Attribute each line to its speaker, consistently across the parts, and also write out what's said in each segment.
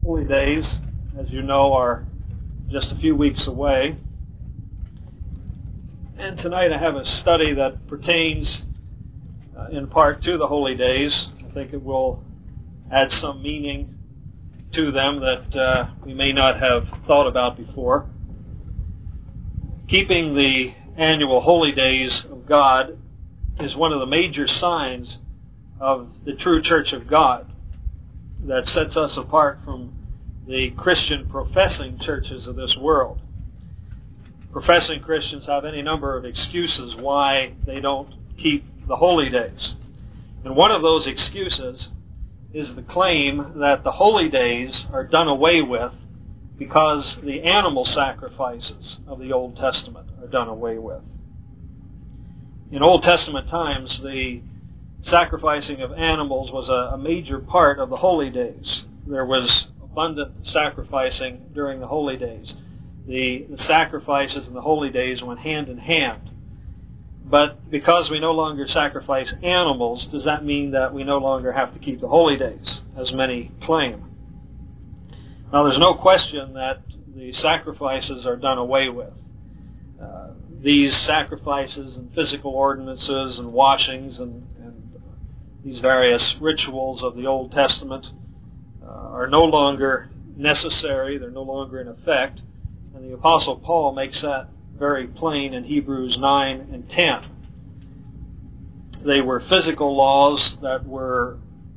Speaker 1: Holy days, as you know, are just a few weeks away. And tonight I have a study that pertains in part to the holy days. I think it will add some meaning to them that we may not have thought about before. Keeping the annual holy days of God is one of the major signs of the true Church of God that sets us apart from the Christian professing churches of this world. Professing Christians have any number of excuses why they don't keep the holy days. And one of those excuses is the claim that the holy days are done away with because the animal sacrifices of the Old Testament are done away with. In Old Testament times, the sacrificing of animals was a major part of the holy days. There was abundant sacrificing during the holy days. The sacrifices in the holy days went hand in hand. But because we no longer sacrifice animals, does that mean that we no longer have to keep the holy days, as many claim? Now, there's no question that the sacrifices are done away with. These sacrifices and physical ordinances and washings and these various rituals of the Old Testament are no longer necessary, they're no longer in effect, and the Apostle Paul makes that very plain in Hebrews 9 and 10. They were physical laws that were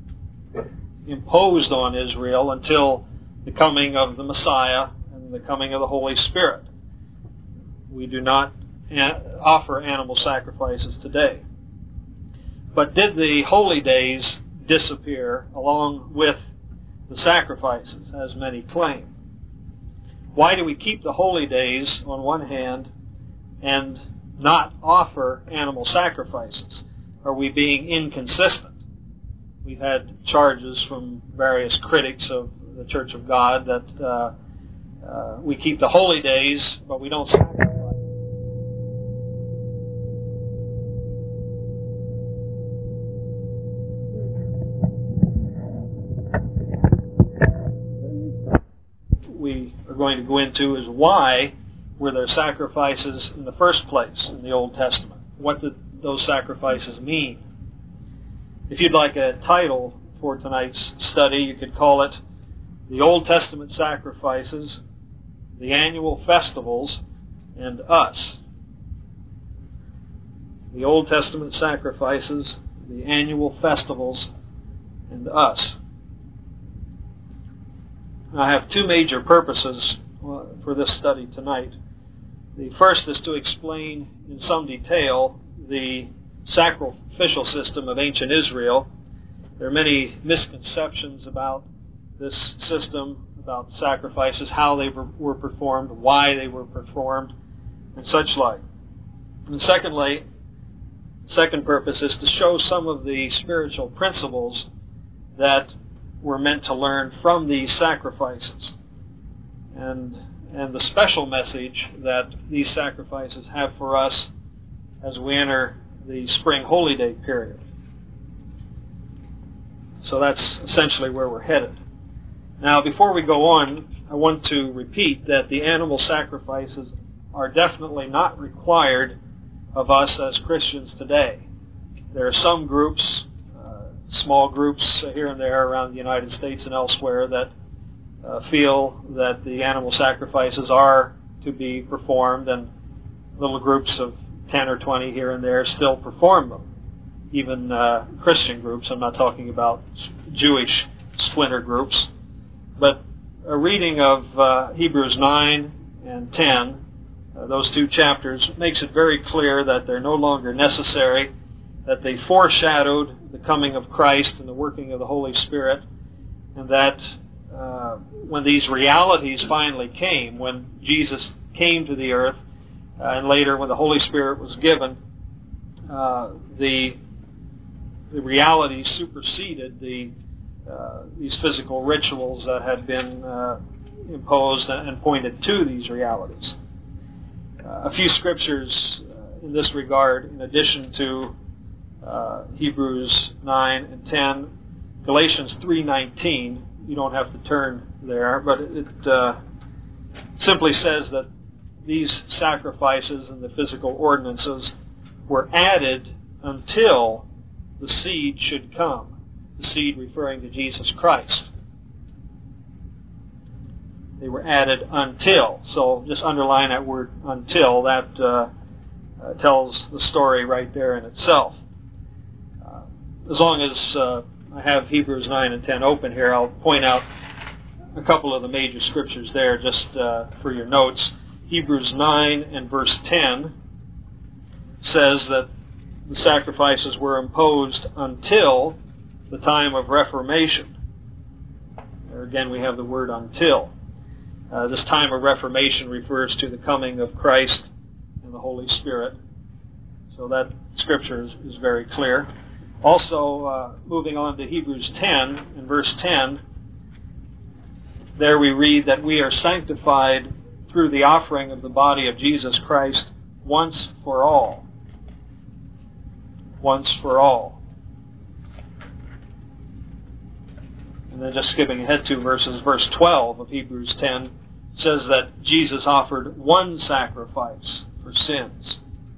Speaker 1: imposed on Israel until the coming of the Messiah and the coming of the Holy Spirit. We do not offer animal sacrifices today. But did the holy days disappear along with the sacrifices, as many claim? Why do we keep the holy days on one hand and not offer animal sacrifices? Are we being inconsistent? We've had charges from various critics of the Church of God that we keep the holy days, but we don't sacrifice. We are going to go into is why were there sacrifices in the first place in the Old Testament? What did those sacrifices mean? If you'd like a title for tonight's study, you could call it The Old Testament Sacrifices, the Annual Festivals, and Us. The Old Testament Sacrifices, the Annual Festivals, and Us. I have two major purposes for this study tonight. The first is to explain in some detail the sacrificial system of ancient Israel. There are many misconceptions about this system, about sacrifices, how they were performed, why they were performed, and such like. And secondly, second purpose is to show some of the spiritual principles that we're meant to learn from these sacrifices, and the special message that these sacrifices have for us as we enter the spring holy day period. So that's essentially where we're headed. Now, before we go on, I want to repeat that the animal sacrifices are definitely not required of us as Christians today. There are some groups, small groups here and there around the United States and elsewhere that feel that the animal sacrifices are to be performed, and little groups of 10 or 20 here and there still perform them. Even Christian groups, I'm not talking about Jewish splinter groups, but a reading of Hebrews 9 and 10, those two chapters, makes it very clear that they're no longer necessary, that they foreshadowed the coming of Christ and the working of the Holy Spirit, and that when these realities finally came, when Jesus came to the earth, and later when the Holy Spirit was given, the realities superseded these physical rituals that had been imposed and pointed to these realities. A few scriptures in this regard, in addition to Hebrews 9 and 10, Galatians 3:19 you don't have to turn there, but it simply says that these sacrifices and the physical ordinances were added until the seed should come. The seed referring to Jesus Christ. They were added until. So just underline that word until. That tells the story right there in itself. As long as I have Hebrews 9 and 10 open here, I'll point out a couple of the major scriptures there just for your notes. Hebrews 9 and verse 10 says that the sacrifices were imposed until the time of Reformation. There again we have the word until. This time of Reformation refers to the coming of Christ and the Holy Spirit. So that scripture is very clear. Also, moving on to Hebrews 10 and verse 10, there we read that we are sanctified through the offering of the body of Jesus Christ once for all. Once for all. And then just skipping ahead 2 verses, verse 12 of Hebrews 10 says that Jesus offered one sacrifice for sins.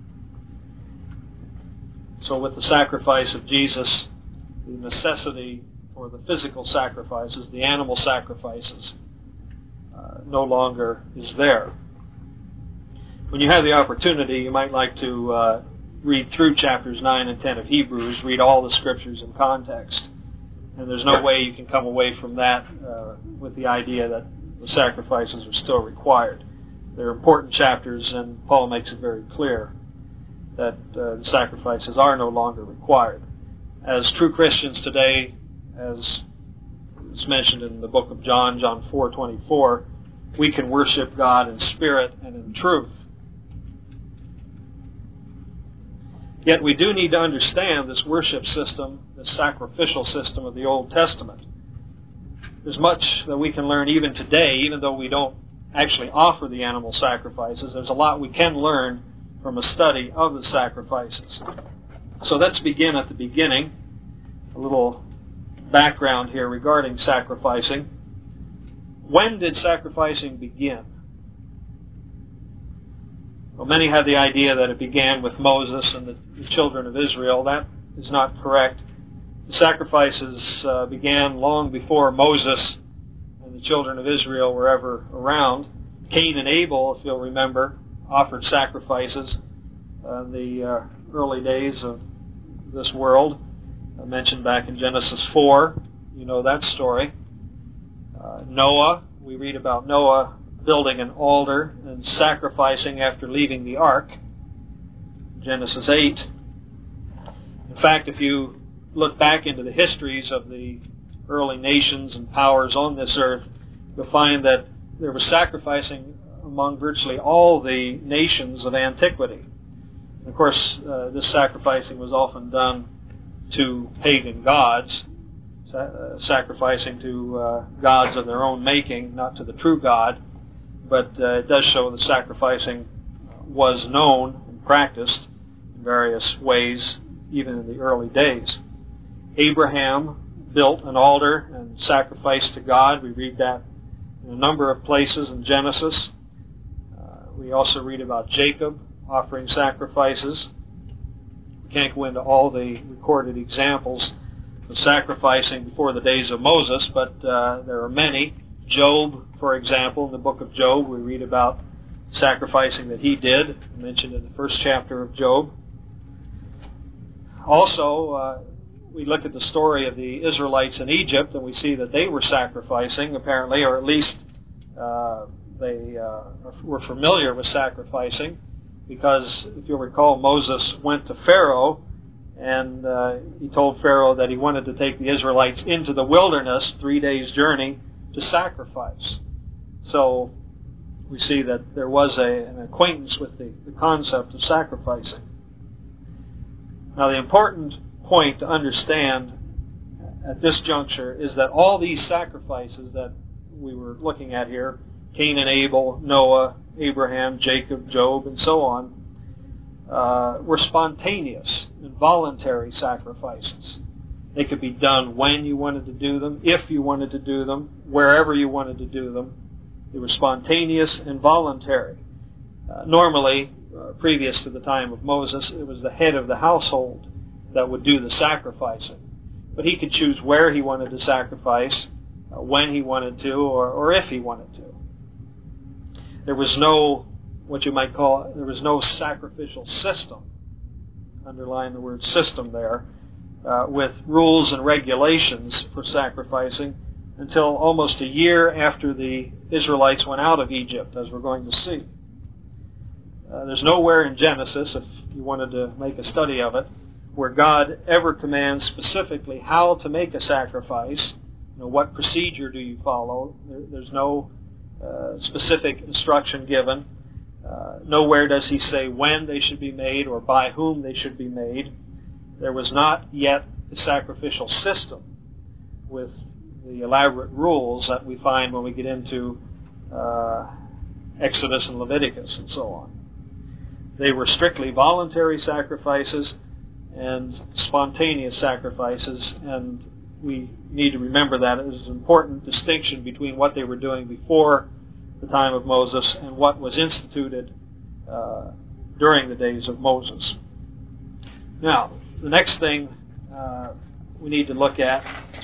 Speaker 1: So with the sacrifice of Jesus, the necessity for the physical sacrifices, the animal sacrifices, no longer is there. When you have the opportunity, you might like to read through chapters 9 and 10 of Hebrews, read all the scriptures in context. And there's no way you can come away from that with the idea that the sacrifices are still required. They're important chapters, and Paul makes it very clear that the sacrifices are no longer required. As true Christians today, as is mentioned in the book of John, John 4:24, we can worship God in spirit and in truth. Yet we do need to understand this worship system, this sacrificial system of the Old Testament. There's much that we can learn even today, even though we don't actually offer the animal sacrifices. There's a lot we can learn from a study of the sacrifices. So let's begin at the beginning. A little background here regarding sacrificing. When did sacrificing begin? Well, many have the idea that it began with Moses and the children of Israel. That is not correct. The sacrifices began long before Moses and the children of Israel were ever around. Cain and Abel, if you'll remember, offered sacrifices in the early days of this world. I mentioned back in Genesis 4. You know that story. Noah, we read about Noah building an altar and sacrificing after leaving the ark. Genesis 8. In fact, if you look back into the histories of the early nations and powers on this earth, you'll find that there was sacrificing among virtually all the nations of antiquity. And of course, this sacrificing was often done to pagan gods, sacrificing to gods of their own making, not to the true God. But it does show that sacrificing was known and practiced in various ways, even in the early days. Abraham built an altar and sacrificed to God. We read that in a number of places in Genesis. We also read about Jacob offering sacrifices. We can't go into all the recorded examples of sacrificing before the days of Moses, but there are many. Job, for example, in the book of Job, we read about sacrificing that he did, mentioned in the first chapter of Job. Also, we look at the story of the Israelites in Egypt, and we see that they were sacrificing, apparently, or at least they were familiar with sacrificing, because if you'll recall, Moses went to Pharaoh, and he told Pharaoh that he wanted to take the Israelites into the wilderness, 3 days' journey, to sacrifice. So we see that there was an acquaintance with the concept of sacrificing. Now the important point to understand at this juncture is that all these sacrifices that we were looking at here, Cain and Abel, Noah, Abraham, Jacob, Job, and so on, were spontaneous and voluntary sacrifices. They could be done when you wanted to do them, if you wanted to do them, wherever you wanted to do them. They were spontaneous and voluntary. Normally, previous to the time of Moses, it was the head of the household that would do the sacrificing. But he could choose where he wanted to sacrifice, when he wanted to, or if he wanted to. There was no, what you might call, there was no sacrificial system. Underline the word system there, with rules and regulations for sacrificing until almost a year after the Israelites went out of Egypt, as we're going to see. There's nowhere in Genesis, if you wanted to make a study of it, where God ever commands specifically how to make a sacrifice. What procedure do you follow? There's no specific instruction given. Nowhere does he say when they should be made or by whom they should be made. There was not yet a sacrificial system with the elaborate rules that we find when we get into Exodus and Leviticus and so on. They were strictly voluntary sacrifices and spontaneous sacrifices, and we need to remember that it is an important distinction between what they were doing before the time of Moses and what was instituted during the days of Moses. Now, the next thing we need to look at,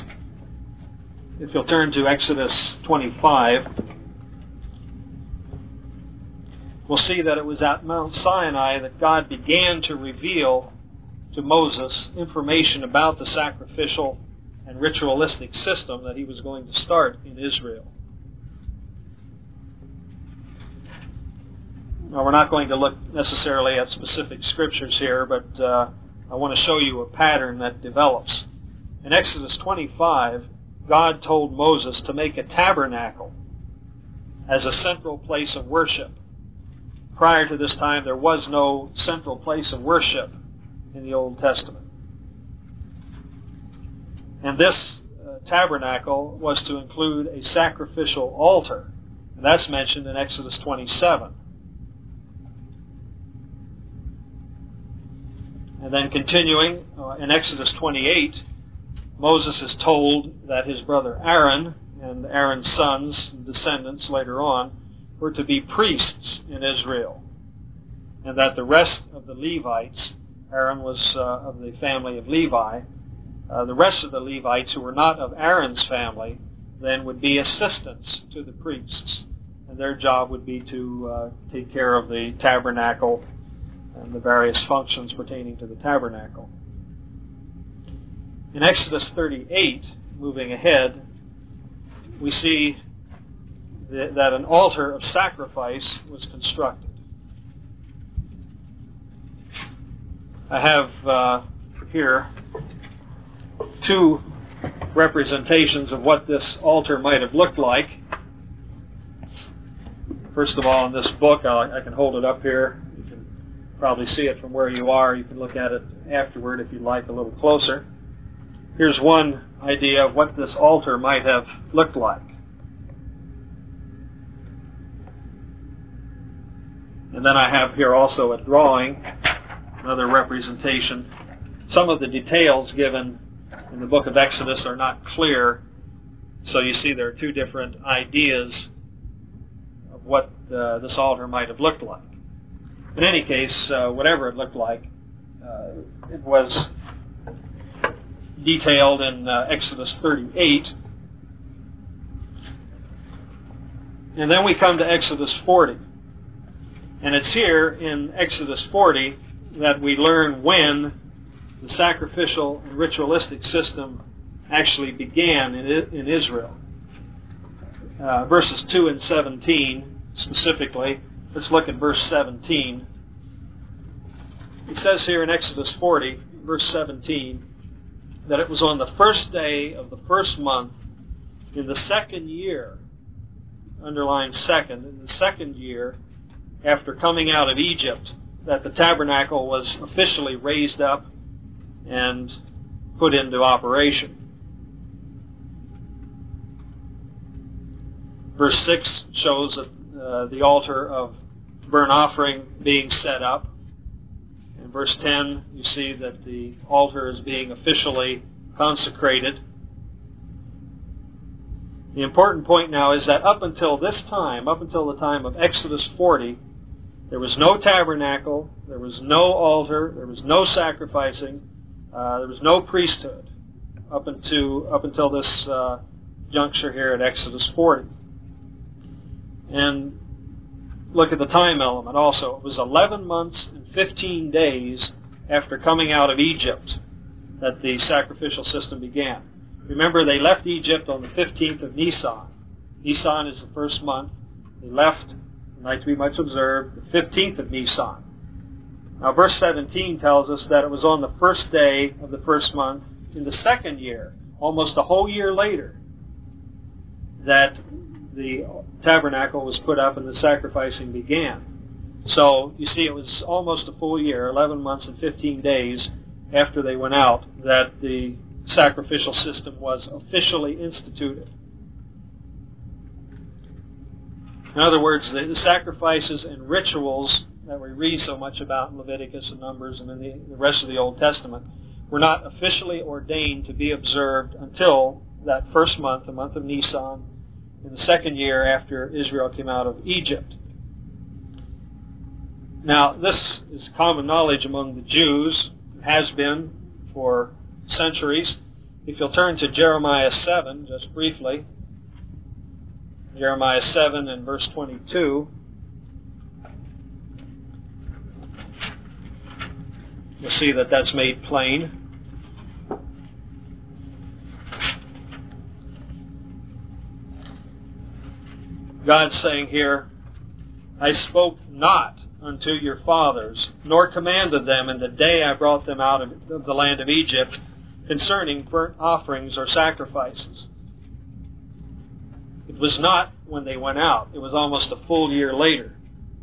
Speaker 1: if you'll turn to Exodus 25, we'll see that it was at Mount Sinai that God began to reveal to Moses information about the sacrificial and ritualistic system that he was going to start in Israel. Now, we're not going to look necessarily at specific scriptures here, but I want to show you a pattern that develops. In Exodus 25, God told Moses to make a tabernacle as a central place of worship. Prior to this time, there was no central place of worship in the Old Testament. And this tabernacle was to include a sacrificial altar. And that's mentioned in Exodus 27. And then continuing in Exodus 28, Moses is told that his brother Aaron and Aaron's sons and descendants later on were to be priests in Israel, and that the rest of the Levites, Aaron was of the family of Levi, the rest of the Levites who were not of Aaron's family then would be assistants to the priests, and their job would be to take care of the tabernacle and the various functions pertaining to the tabernacle. In Exodus 38, moving ahead, we see that an altar of sacrifice was constructed. I have here two representations of what this altar might have looked like. First of all, in this book, I can hold it up here. You can probably see it from where you are. You can look at it afterward if you'd like a little closer. Here's one idea of what this altar might have looked like. And then I have here also a drawing, another representation. Some of the details given in the book of Exodus are not clear, so you see there are two different ideas of what this altar might have looked like. In any case, whatever it looked like, it was detailed in Exodus 38. And then we come to Exodus 40. And it's here in Exodus 40 that we learn when the sacrificial and ritualistic system actually began in Israel. Verses 2 and 17 specifically. Let's look at verse 17. It says here in Exodus 40, verse 17, that it was on the first day of the first month in the second year, underline second, in the second year after coming out of Egypt, that the tabernacle was officially raised up and put into operation. Verse 6 shows the altar of burnt offering being set up. In verse 10, you see that the altar is being officially consecrated. The important point now is that up until this time, up until the time of Exodus 40, there was no tabernacle, there was no altar, there was no sacrificing, there was no priesthood up until this juncture here at Exodus 40. And look at the time element also. It was 11 months and 15 days after coming out of Egypt that the sacrificial system began. Remember, they left Egypt on the 15th of Nisan. Nisan is the first month. They left, the night to be much observed, the 15th of Nisan. Now, verse 17 tells us that it was on the first day of the first month in the second year, almost a whole year later, that the tabernacle was put up and the sacrificing began. So, you see, it was almost a full year, 11 months and 15 days after they went out, that the sacrificial system was officially instituted. In other words, the sacrifices and rituals that we read so much about in Leviticus and Numbers and in the rest of the Old Testament were not officially ordained to be observed until that first month, the month of Nisan, in the second year after Israel came out of Egypt. Now, this is common knowledge among the Jews, has been for centuries. If you'll turn to Jeremiah 7, just briefly, Jeremiah 7 and verse 22, you'll see that that's made plain. God's saying here, I spoke not unto your fathers, nor commanded them in the day I brought them out of the land of Egypt concerning burnt offerings or sacrifices. It was not when they went out. It was almost a full year later.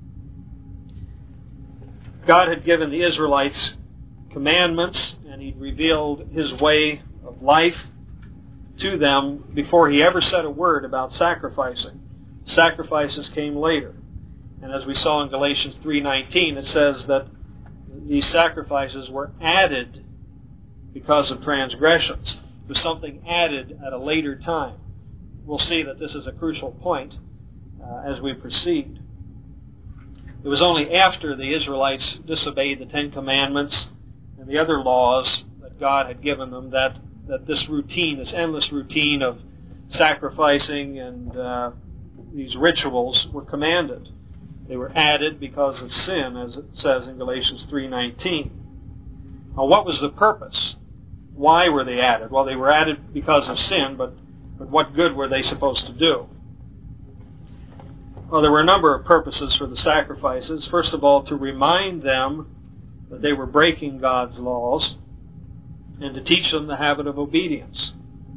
Speaker 1: God had given the Israelites commandments, and He'd revealed His way of life to them before He ever said a word about sacrificing. Sacrifices came later. And as we saw in Galatians 3:19, it says that these sacrifices were added because of transgressions. It was something added at a later time. We'll see that this is a crucial point as we proceed. It was only after the Israelites disobeyed the Ten Commandments and the other laws that God had given them that this routine, this endless routine of sacrificing and these rituals were commanded. They were added because of sin, as it says in Galatians 3:19. Now, what was the purpose? Why were they added? Well, they were added because of sin, but what good were they supposed to do? Well, there were a number of purposes for the sacrifices. First of all, to remind them that they were breaking God's laws and to teach them the habit of obedience.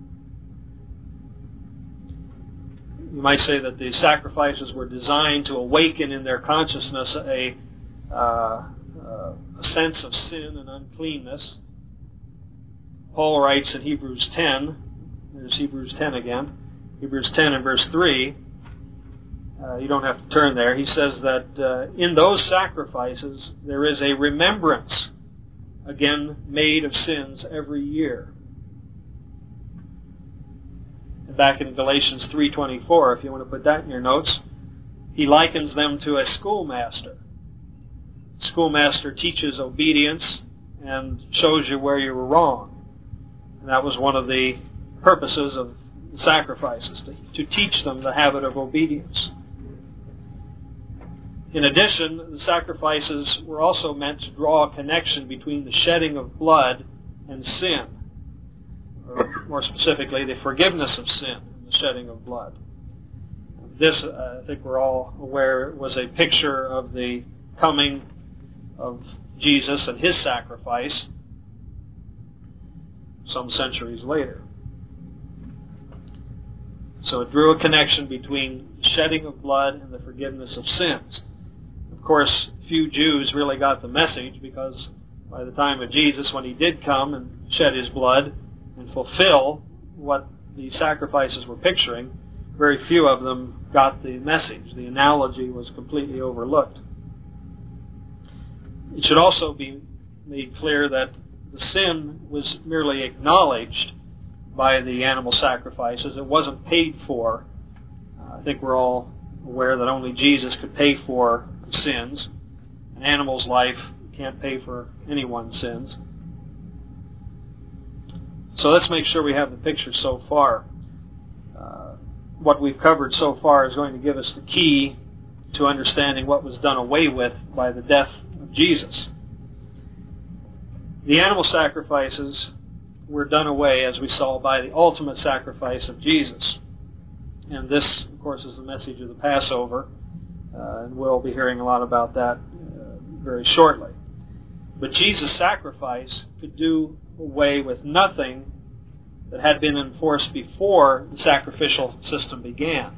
Speaker 1: You might say that the sacrifices were designed to awaken in their consciousness a sense of sin and uncleanness. Paul writes in Hebrews 10, there's Hebrews 10 again, Hebrews 10 and verse 3, you don't have to turn there, he says that in those sacrifices there is a remembrance, again made of sins every year. Back in Galatians 3:24, if you want to put that in your notes, he likens them to a schoolmaster. Schoolmaster teaches obedience and shows you where you were wrong. And that was one of the purposes of the sacrifices, to teach them the habit of obedience. In addition, the sacrifices were also meant to draw a connection between the shedding of blood and sin. Or more specifically, the forgiveness of sin and the shedding of blood. This, I think we're all aware, was a picture of the coming of Jesus and His sacrifice some centuries later. So it drew a connection between the shedding of blood and the forgiveness of sins. Of course, few Jews really got the message, because by the time of Jesus, when He did come and shed His blood and fulfill what the sacrifices were picturing, very few of them got the message. The analogy was completely overlooked. It should also be made clear that the sin was merely acknowledged by the animal sacrifices. It wasn't paid for. I think we're all aware that only Jesus could pay for sins. An animal's life can't pay for anyone's sins. So let's make sure we have the picture so far. What we've covered so far is going to give us the key to understanding what was done away with by the death of Jesus. The animal sacrifices were done away, as we saw, by the ultimate sacrifice of Jesus. And this, of course, is the message of the Passover, and we'll be hearing a lot about that very shortly. But Jesus' sacrifice could do away with nothing that had been enforced before the sacrificial system began.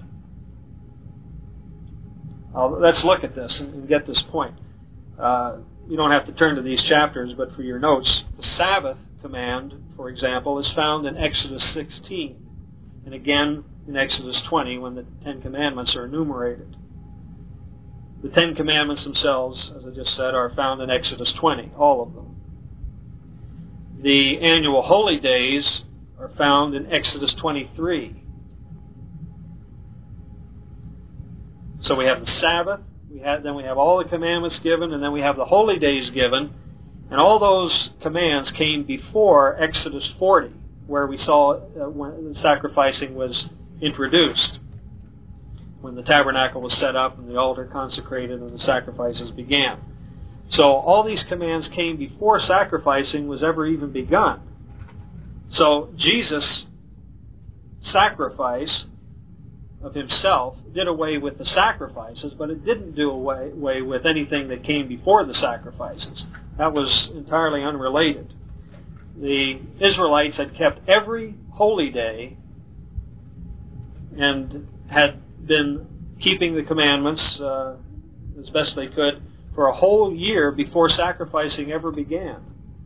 Speaker 1: Let's look at this and get this point. You don't have to turn to these chapters, but for your notes, the Sabbath command, for example, is found in Exodus 16, and again in Exodus 20 when the Ten Commandments are enumerated. The Ten Commandments themselves, as I just said, are found in Exodus 20, all of them. The annual holy days are found in Exodus 23. So we have the Sabbath, then we have all the commandments given, and then we have the holy days given, and all those commands came before Exodus 40, where we saw when the sacrificing was introduced, when the tabernacle was set up and the altar consecrated and the sacrifices began. So all these commands came before sacrificing was ever even begun. So Jesus' sacrifice of himself did away with the sacrifices, but it didn't do away with anything that came before the sacrifices. That was entirely unrelated. The Israelites had kept every holy day and had been keeping the commandments as best they could for a whole year before sacrificing ever began.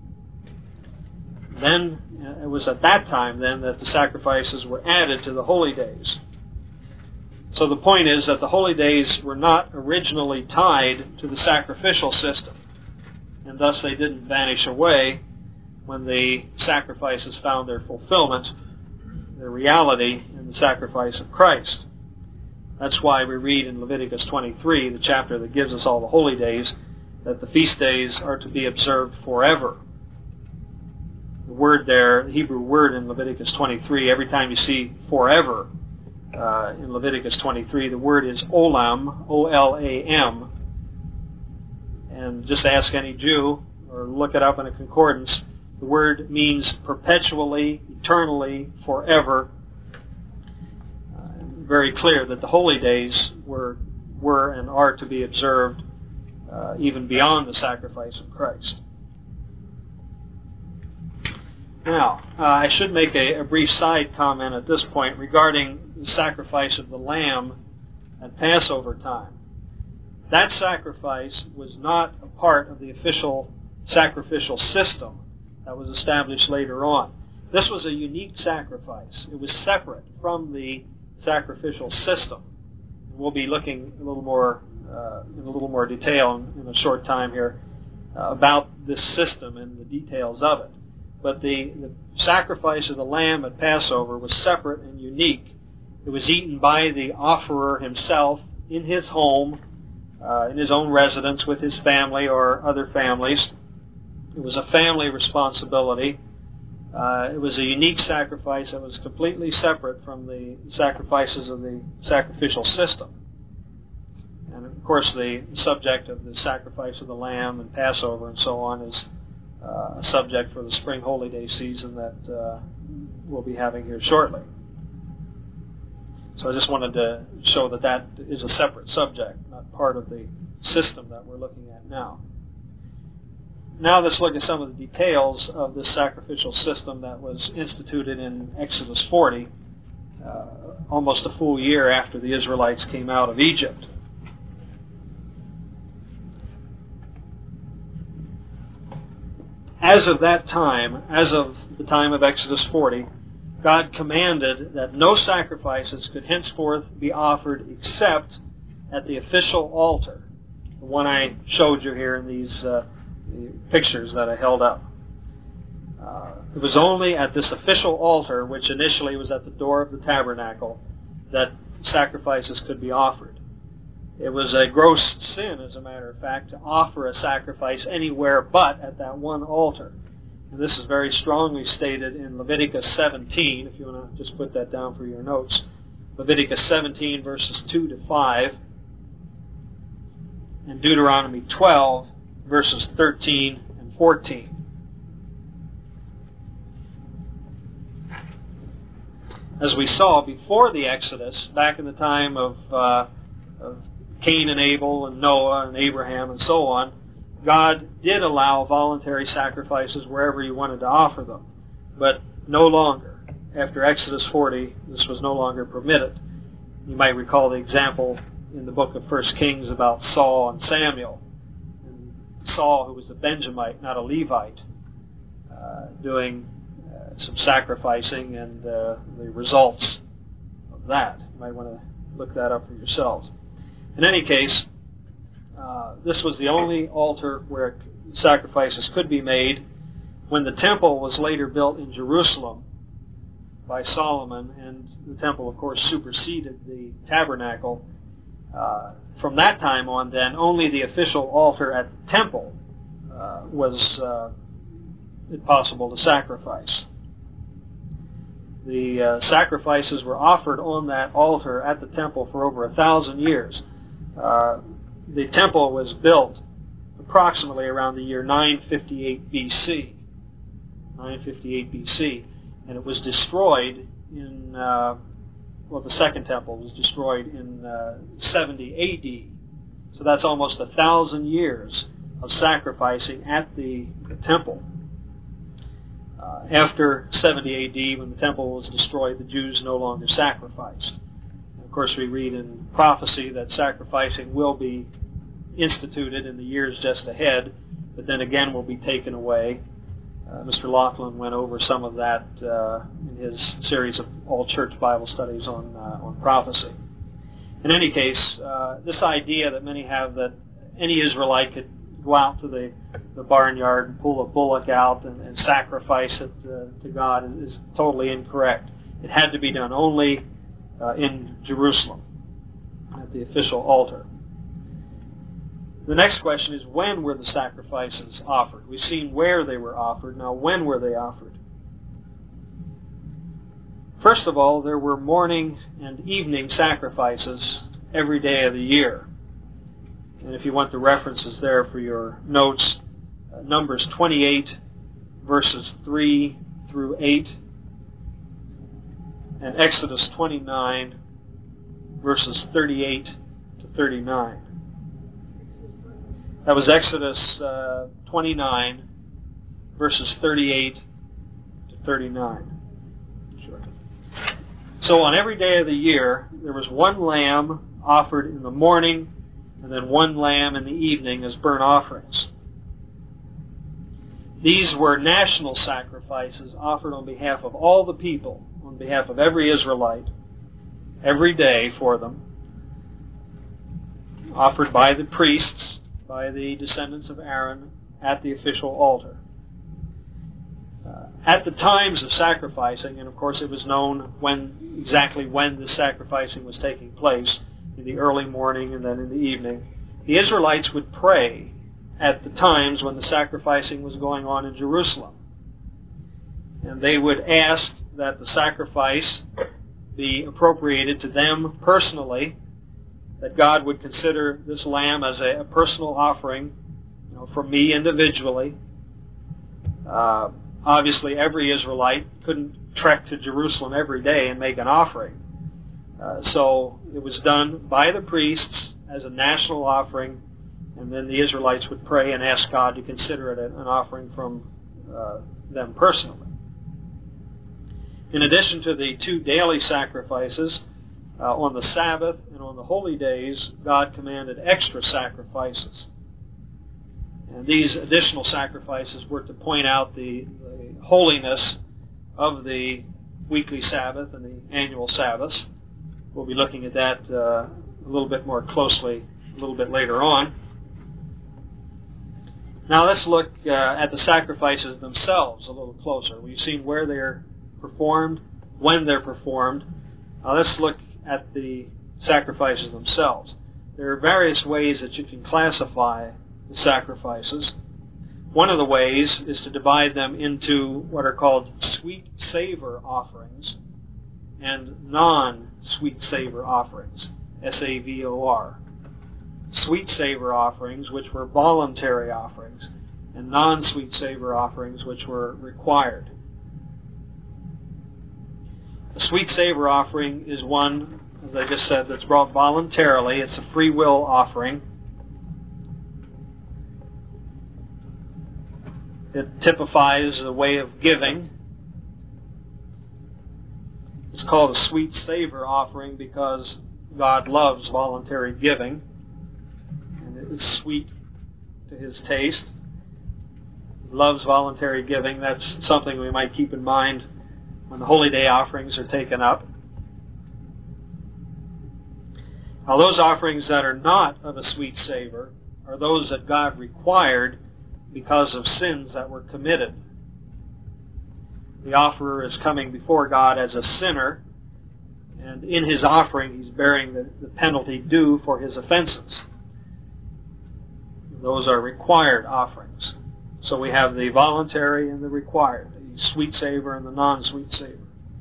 Speaker 1: Then, it was at that time then that the sacrifices were added to the holy days. So the point is that the holy days were not originally tied to the sacrificial system, and thus they didn't vanish away when the sacrifices found their fulfillment, their reality in the sacrifice of Christ. That's why we read in Leviticus 23, the chapter that gives us all the holy days, that the feast days are to be observed forever. The word there, the Hebrew word in Leviticus 23, every time you see forever in Leviticus 23, the word is olam, O-L-A-M. And just ask any Jew, or look it up in a concordance, the word means perpetually, eternally, forever. Very clear that the holy days were and are to be observed even beyond the sacrifice of Christ. Now, I should make a brief side comment at this point regarding the sacrifice of the lamb at Passover time. That sacrifice was not a part of the official sacrificial system that was established later on. This was a unique sacrifice. It was separate from the sacrificial system. We'll be looking a little more in a little more detail in a short time here about this system and the details of it. But the sacrifice of the lamb at Passover was separate and unique. It was eaten by the offerer himself in his home, in his own residence with his family or other families. It was a family responsibility. It was a unique sacrifice that was completely separate from the sacrifices of the sacrificial system. And of course the subject of the sacrifice of the lamb and Passover and so on is a subject for the spring holy day season that we'll be having here shortly. So I just wanted to show that that is a separate subject, not part of the system that we're looking at now. Now let's look at some of the details of this sacrificial system that was instituted in Exodus 40, almost a full year after the Israelites came out of Egypt. As of that time, as of the time of Exodus 40, God commanded that no sacrifices could henceforth be offered except at the official altar, the one I showed you here in these pictures that I held up. It was only at this official altar, which initially was at the door of the tabernacle, that sacrifices could be offered. It was a gross sin, as a matter of fact, to offer a sacrifice anywhere but at that one altar. And this is very strongly stated in Leviticus 17, if you want to just put that down for your notes. Leviticus 17, verses 2 to 5, and Deuteronomy 12, verses 13 and 14. As we saw before the Exodus, back in the time of Cain and Abel and Noah and Abraham and so on, God did allow voluntary sacrifices wherever you wanted to offer them, but no longer. After Exodus 40, this was no longer permitted. You might recall the example in the book of 1 Kings about Saul and Samuel. And Saul, who was a Benjamite, not a Levite, doing some sacrificing and the results of that. You might want to look that up for yourselves. In any case, this was the only altar where sacrifices could be made. When the temple was later built in Jerusalem by Solomon, and the temple, of course, superseded the tabernacle, from that time on, then, only the official altar at the temple was it possible to sacrifice. The sacrifices were offered on that altar at the temple for over 1,000 years. The temple was built approximately around the year 958 BC. 958 BC. And it was destroyed in, the second temple was destroyed in 70 AD. So that's almost 1,000 years of sacrificing at the temple. After 70 AD, when the temple was destroyed, the Jews no longer sacrificed. And of course, we read in prophecy that sacrificing will be instituted in the years just ahead, but then again will be taken away. Mr. Laughlin went over some of that in his series of all-church Bible studies on prophecy. In any case, this idea that many have that any Israelite could go out to the barnyard and pull a bullock out and sacrifice it to God is totally incorrect. It had to be done only in Jerusalem at the official altar. The next question is, when were the sacrifices offered? We've seen where they were offered. Now, when were they offered? First of all, there were morning and evening sacrifices every day of the year. And if you want the references there for your notes, Numbers 28, verses 3 through 8, and Exodus 29, verses 38 to 39. That was Exodus 29, verses 38 to 39. Sure. So on every day of the year, there was one lamb offered in the morning, and then one lamb in the evening as burnt offerings. These were national sacrifices offered on behalf of all the people, on behalf of every Israelite, every day for them, offered by the priests, by the descendants of Aaron at the official altar. At the times of sacrificing, and of course it was known exactly when the sacrificing was taking place, in the early morning and then in the evening, the Israelites would pray at the times when the sacrificing was going on in Jerusalem. And they would ask that the sacrifice be appropriated to them personally, that God would consider this lamb as a personal offering, for me individually. Obviously, every Israelite couldn't trek to Jerusalem every day and make an offering. So it was done by the priests as a national offering, and then the Israelites would pray and ask God to consider it an offering from them personally. In addition to the 2 daily sacrifices, on the Sabbath and on the holy days, God commanded extra sacrifices. And these additional sacrifices were to point out the holiness of the weekly Sabbath and the annual Sabbaths. We'll be looking at that a little bit more closely a little bit later on. Now let's look at the sacrifices themselves a little closer. We've seen where they're performed, when they're performed. Now let's look at the sacrifices themselves. There are various ways that you can classify the sacrifices. One of the ways is to divide them into what are called sweet savor offerings and non-sweet savor offerings, S-A-V-O-R. Sweet savor offerings, which were voluntary offerings, and non-sweet savor offerings, which were required. A sweet savor offering is one, as I just said, that's brought voluntarily. It's a free will offering. It typifies the way of giving. It's called a sweet savor offering because God loves voluntary giving, and it is sweet to His taste. He loves voluntary giving. That's something we might keep in mind when the Holy Day offerings are taken up. Now, those offerings that are not of a sweet savor are those that God required because of sins that were committed. The offerer is coming before God as a sinner, and in his offering he's bearing the penalty due for his offenses. Those are required offerings. So we have the voluntary and the required, the sweet savor and the non-sweet savor.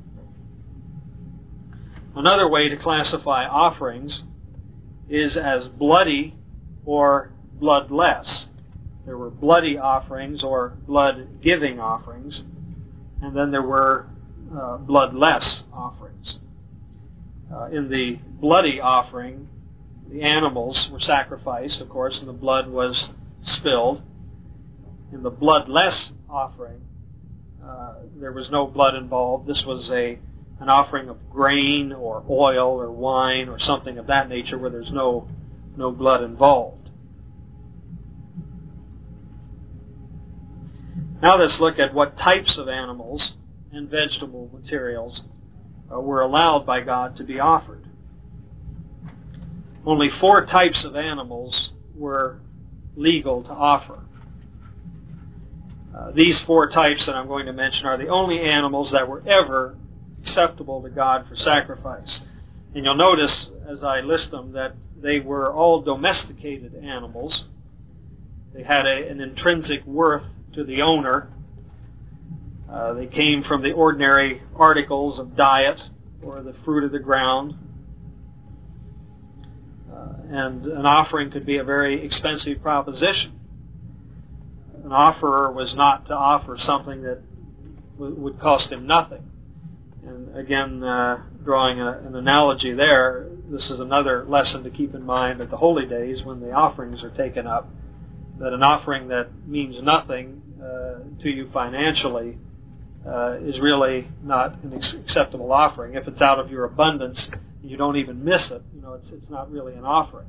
Speaker 1: Another way to classify offerings is as bloody or bloodless. There were bloody offerings or blood-giving offerings, and then there were bloodless offerings. In the bloody offering, the animals were sacrificed, of course, and the blood was spilled. In the bloodless offering, there was no blood involved. This was an offering of grain or oil or wine or something of that nature where there's no blood involved. Now let's look at what types of animals and vegetable materials were allowed by God to be offered. Only 4 types of animals were legal to offer. These 4 types that I'm going to mention are the only animals that were ever acceptable to God for sacrifice. And you'll notice as I list them that they were all domesticated animals. They had an intrinsic worth to the owner. They came from the ordinary articles of diet or the fruit of the ground. And an offering could be a very expensive proposition. An offerer was not to offer something that would cost him nothing. And again, drawing an analogy there, this is another lesson to keep in mind at the holy days when the offerings are taken up, that an offering that means nothing to you financially is really not an acceptable offering. If it's out of your abundance, you don't even miss it. It's not really an offering.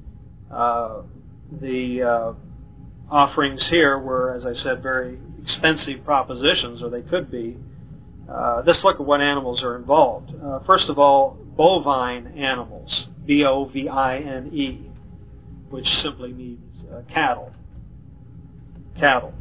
Speaker 1: The offerings here were, as I said, very expensive propositions, or they could be. Let's look at what animals are involved. First of all, bovine animals, B-O-V-I-N-E, which simply means cattle. Cattle.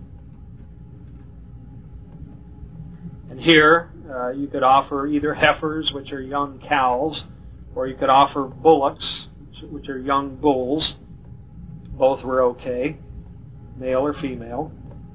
Speaker 1: And here you could offer either heifers, which are young cows, or you could offer bullocks, which are young bulls. Both were okay, male or female.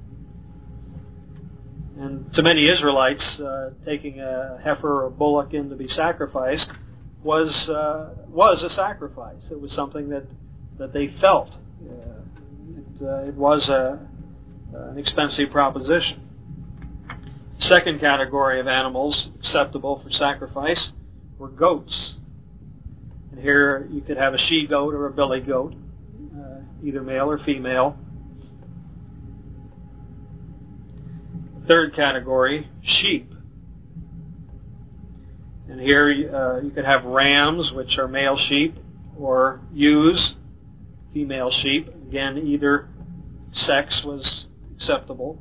Speaker 1: And to many Israelites, taking a heifer or a bullock in to be sacrificed was a sacrifice. It was something that they felt. It was an expensive proposition. Second category of animals acceptable for sacrifice were goats. And here you could have a she-goat or a billy goat, either male or female. Third category, sheep. And here you could have rams, which are male sheep, or ewes, female sheep. Again, either sex was acceptable.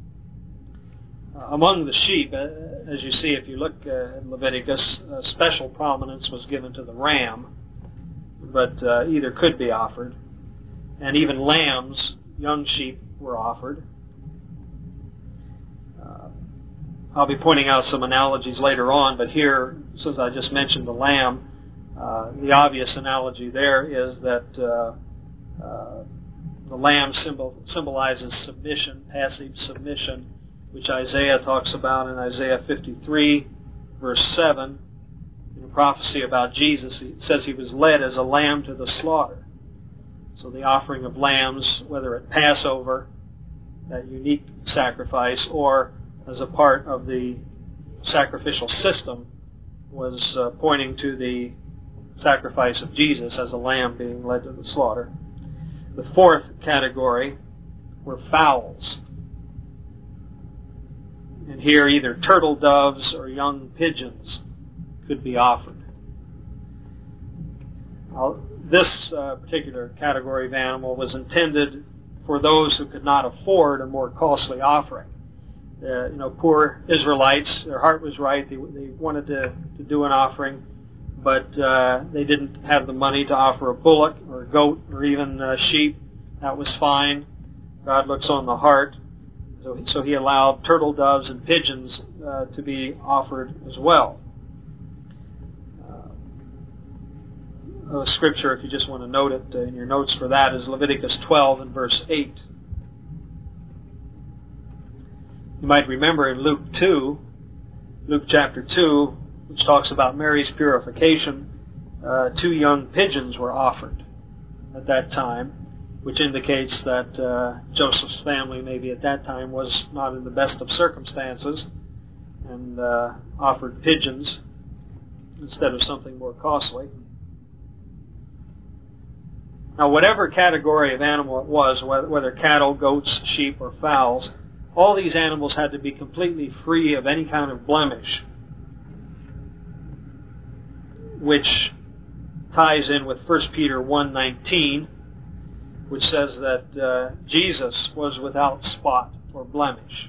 Speaker 1: Among the sheep, as you see if you look at Leviticus, special prominence was given to the ram, but either could be offered. And even lambs, young sheep, were offered. I'll be pointing out some analogies later on, but here, since I just mentioned the lamb, the obvious analogy there is that the lamb symbolizes submission, passive submission, which Isaiah talks about in Isaiah 53, verse 7. In a prophecy about Jesus, it says he was led as a lamb to the slaughter. So the offering of lambs, whether at Passover, that unique sacrifice, or as a part of the sacrificial system, was pointing to the sacrifice of Jesus as a lamb being led to the slaughter. The fourth category were fowls. And here either turtle doves or young pigeons could be offered. This particular category of animal was intended for those who could not afford a more costly offering. Poor Israelites, their heart was right. They wanted to do an offering, but they didn't have the money to offer a bullock or a goat or even a sheep. That was fine. God looks on the heart. So he allowed turtle doves and pigeons to be offered as well. Scripture, if you just want to note it in your notes for that, is Leviticus 12 and verse 8. You might remember in Luke chapter 2, which talks about Mary's purification, 2 young pigeons were offered at that time, which indicates that Joseph's family maybe at that time was not in the best of circumstances and offered pigeons instead of something more costly. Now, whatever category of animal it was, whether cattle, goats, sheep, or fowls, all these animals had to be completely free of any kind of blemish, which ties in with 1 Peter 1:19, which says that Jesus was without spot or blemish.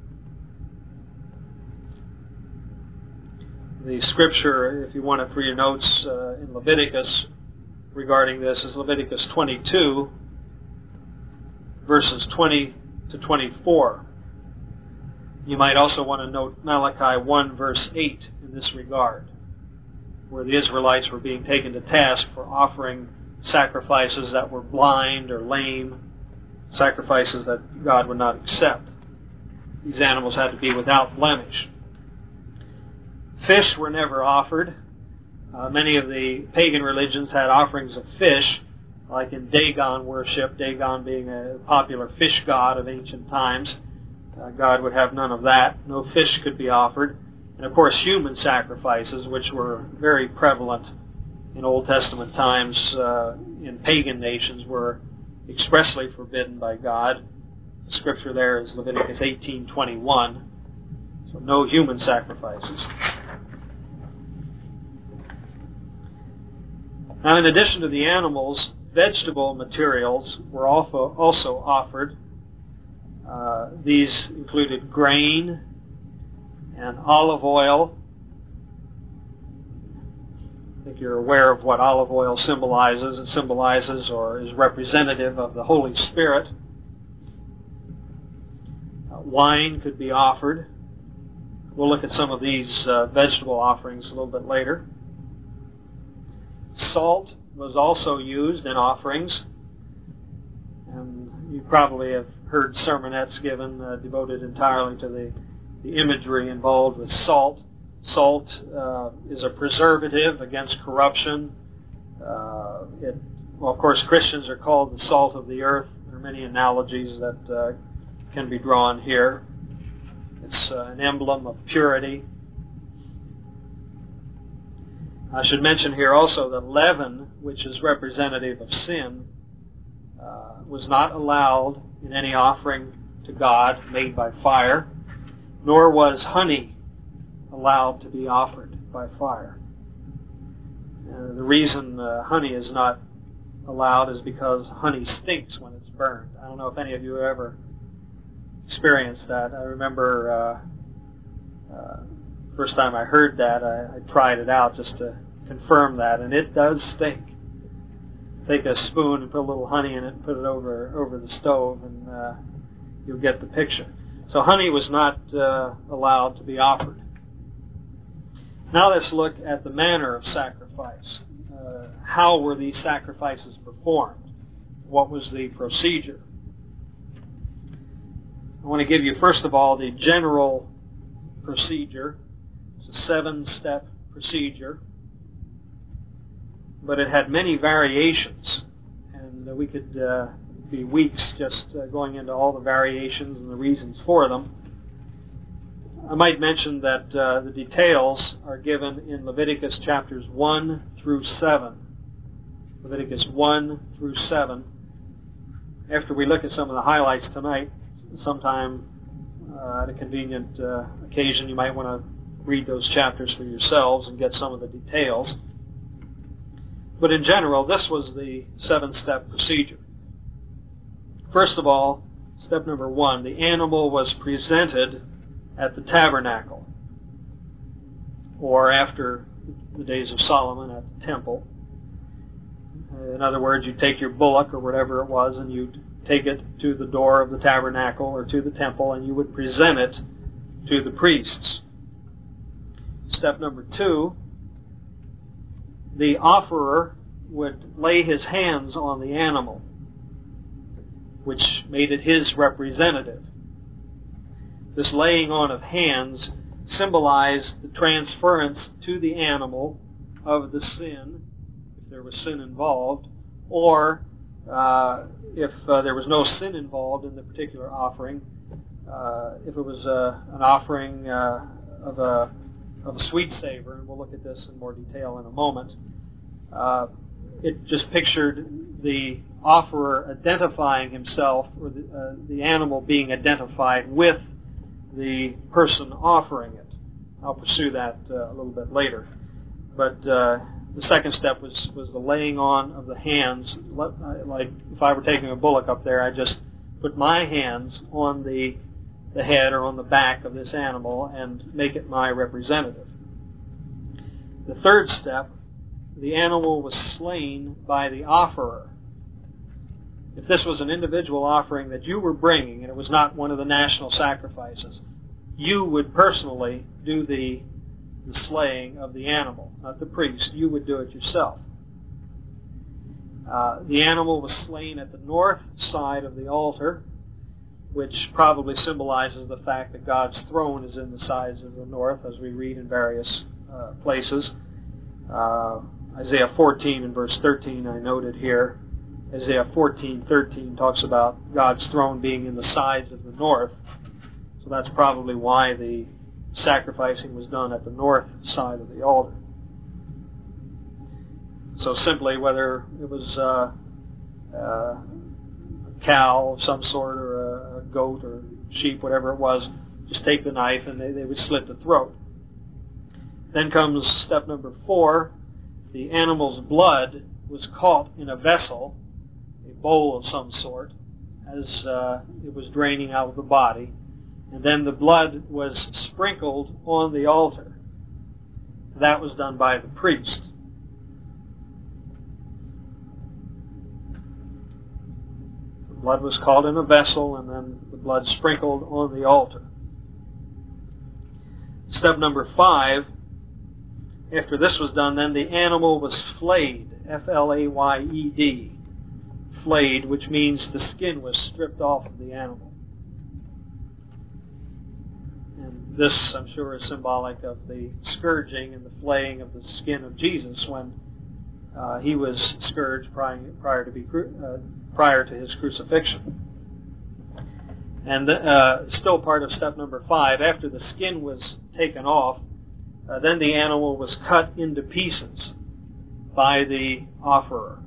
Speaker 1: The scripture, if you want it for your notes in Leviticus regarding this, is Leviticus 22, verses 20 to 24. You might also want to note Malachi 1, verse 8 in this regard, where the Israelites were being taken to task for offering sacrifices that were blind or lame, sacrifices that God would not accept. These animals had to be without blemish. Fish were never offered. Many of the pagan religions had offerings of fish, like in Dagon worship, Dagon being a popular fish god of ancient times. God would have none of that. No fish could be offered. And of course, human sacrifices, which were very prevalent in Old Testament times in pagan nations, were expressly forbidden by God. The scripture there is Leviticus 18:21. So no human sacrifices. Now, in addition to the animals, vegetable materials were also offered. These included grain and olive oil. I think you're aware of what olive oil symbolizes. It symbolizes or is representative of the Holy Spirit. Wine could be offered. We'll look at some of these vegetable offerings a little bit later. Salt was also used in offerings. And you probably have heard sermonettes given devoted entirely to the imagery involved with salt. Salt is a preservative against corruption. Of course, Christians are called the salt of the earth. There are many analogies that can be drawn here. It's an emblem of purity. I should mention here also that leaven, which is representative of sin, was not allowed in any offering to God made by fire, nor was honey allowed to be offered by fire. The reason honey is not allowed is because honey stinks when it's burned. I don't know if any of you have ever experienced that. I remember first time I heard that, I tried it out just to confirm that, and it does stink. Take a spoon and put a little honey in it and put it over the stove, and you'll get the picture. So honey was not allowed to be offered. Now let's look at the manner of sacrifice. How were these sacrifices performed? What was the procedure? I want to give you, first of all, the general procedure. It's a 7-step procedure, but it had many variations, and we could be weeks just going into all the variations and the reasons for them. I might mention that the details are given in Leviticus chapters 1 through 7. Leviticus 1 through 7. After we look at some of the highlights tonight, sometime at a convenient occasion, you might want to read those chapters for yourselves and get some of the details. But in general, this was the 7-step procedure. First of all, step number 1, the animal was presented at the tabernacle, or after the days of Solomon at the temple. In other words, you'd take your bullock or whatever it was, and you'd take it to the door of the tabernacle or to the temple, and you would present it to the priests. Step number 2, the offerer would lay his hands on the animal, which made it his representative. This laying on of hands symbolized the transference to the animal of the sin, if there was sin involved, or if there was no sin involved in the particular offering, if it was an offering of a sweet savor, and we'll look at this in more detail in a moment, it just pictured the offerer identifying himself, or the animal being identified with the person offering it. I'll pursue that a little bit later. But the second step was the laying on of the hands. Like if I were taking a bullock up there, I just put my hands on the head or on the back of this animal and make it my representative. The third step, the animal was slain by the offerer. If this was an individual offering that you were bringing, and it was not one of the national sacrifices, you would personally do the slaying of the animal, not the priest. You would do it yourself. The animal was slain at the north side of the altar, which probably symbolizes the fact that God's throne is in the sides of the north, as we read in various places. Isaiah 14 and verse 13 I noted here. Isaiah 14:13 talks about God's throne being in the sides of the north. So that's probably why the sacrificing was done at the north side of the altar. So simply, whether it was a cow of some sort or a goat or sheep, whatever it was, just take the knife and they would slit the throat. Then comes step number 4. The animal's blood was caught in a vessel, a bowl of some sort, as it was draining out of the body. And then the blood was sprinkled on the altar. That was done by the priest. The blood was caught in a vessel, and then the blood sprinkled on the altar. Step number 5, after this was done, then the animal was flayed, F-L-A-Y-E-D, flayed, which means the skin was stripped off of the animal. And this, I'm sure, is symbolic of the scourging and the flaying of the skin of Jesus when he was scourged prior to his crucifixion. And still part of step number 5, after the skin was taken off, then the animal was cut into pieces by the offerer.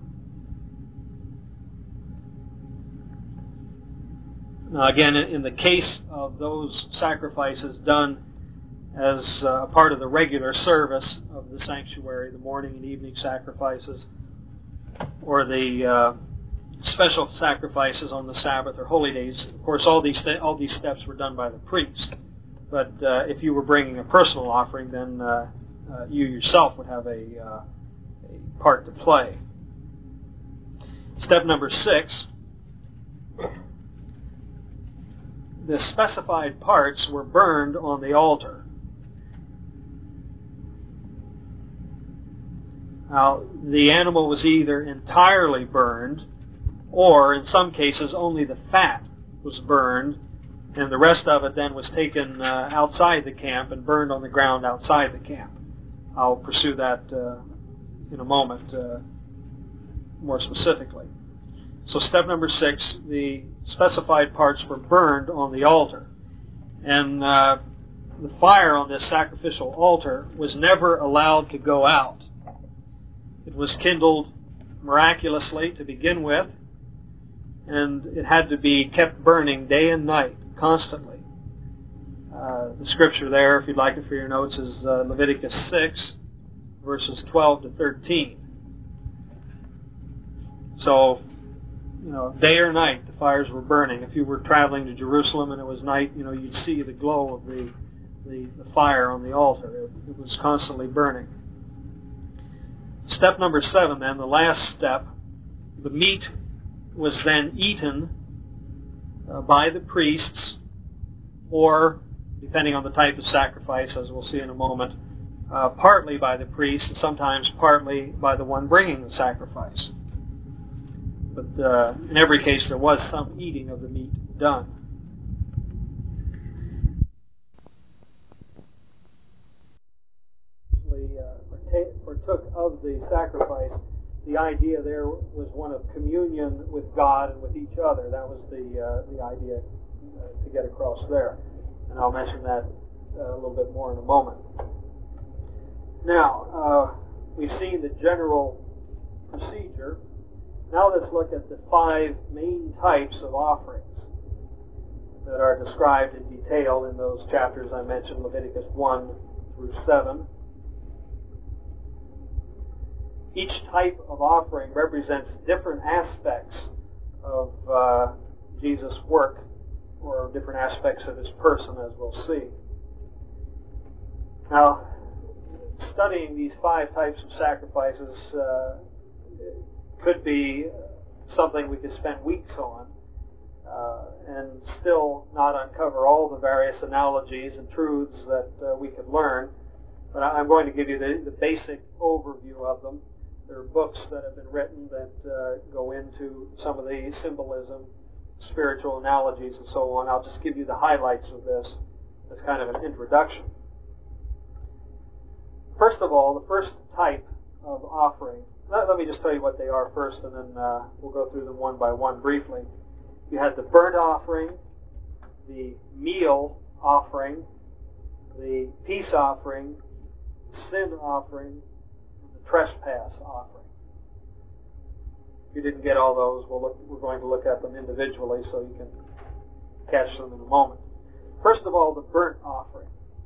Speaker 1: Now again, in the case of those sacrifices done as part of the regular service of the sanctuary, the morning and evening sacrifices, or the special sacrifices on the Sabbath or holy days, of course all these steps were done by the priest. But if you were bringing a personal offering, then you yourself would have a part to play. Step number 6, the specified parts were burned on the altar. Now, the animal was either entirely burned, or in some cases only the fat was burned, and the rest of it then was taken outside the camp and burned on the ground outside the camp. I'll pursue that in a moment more specifically. So step number 6, the specified parts were burned on the altar. And the fire on this sacrificial altar was never allowed to go out. It was kindled miraculously to begin with, and it had to be kept burning day and night, constantly. The scripture there, if you'd like it for your notes, is Leviticus 6, verses 12 to 13. So, day or night, the fires were burning. If you were traveling to Jerusalem and it was night, you'd see the glow of the fire on the altar. It was constantly burning. Step number 7, then, the last step, the meat was then eaten by the priests, or, depending on the type of sacrifice, as we'll see in a moment, partly by the priest and sometimes partly by the one bringing the sacrifice. But in every case, there was some eating of the meat done. Partook of the sacrifice. The idea there was one of communion with God and with each other. That was the idea to get across there. And I'll mention that a little bit more in a moment. Now, we've seen the general procedure. Now let's look at the 5 main types of offerings that are described in detail in those chapters I mentioned, Leviticus 1 through 7. Each type of offering represents different aspects of Jesus' work, or different aspects of his person, as we'll see. Now, studying these 5 types of sacrifices could be something we could spend weeks on and still not uncover all the various analogies and truths that we could learn. But I'm going to give you the basic overview of them. There are books that have been written that go into some of the symbolism, spiritual analogies, and so on. I'll just give you the highlights of this as kind of an introduction. First of all, the first type of offering. Let me just tell you what they are first, and then we'll go through them one by one briefly. You had the burnt offering, the meal offering, the peace offering, sin offering, trespass offering. If you didn't get all those, we're going to look at them individually so you can catch them in a moment. First of all, the burnt offering.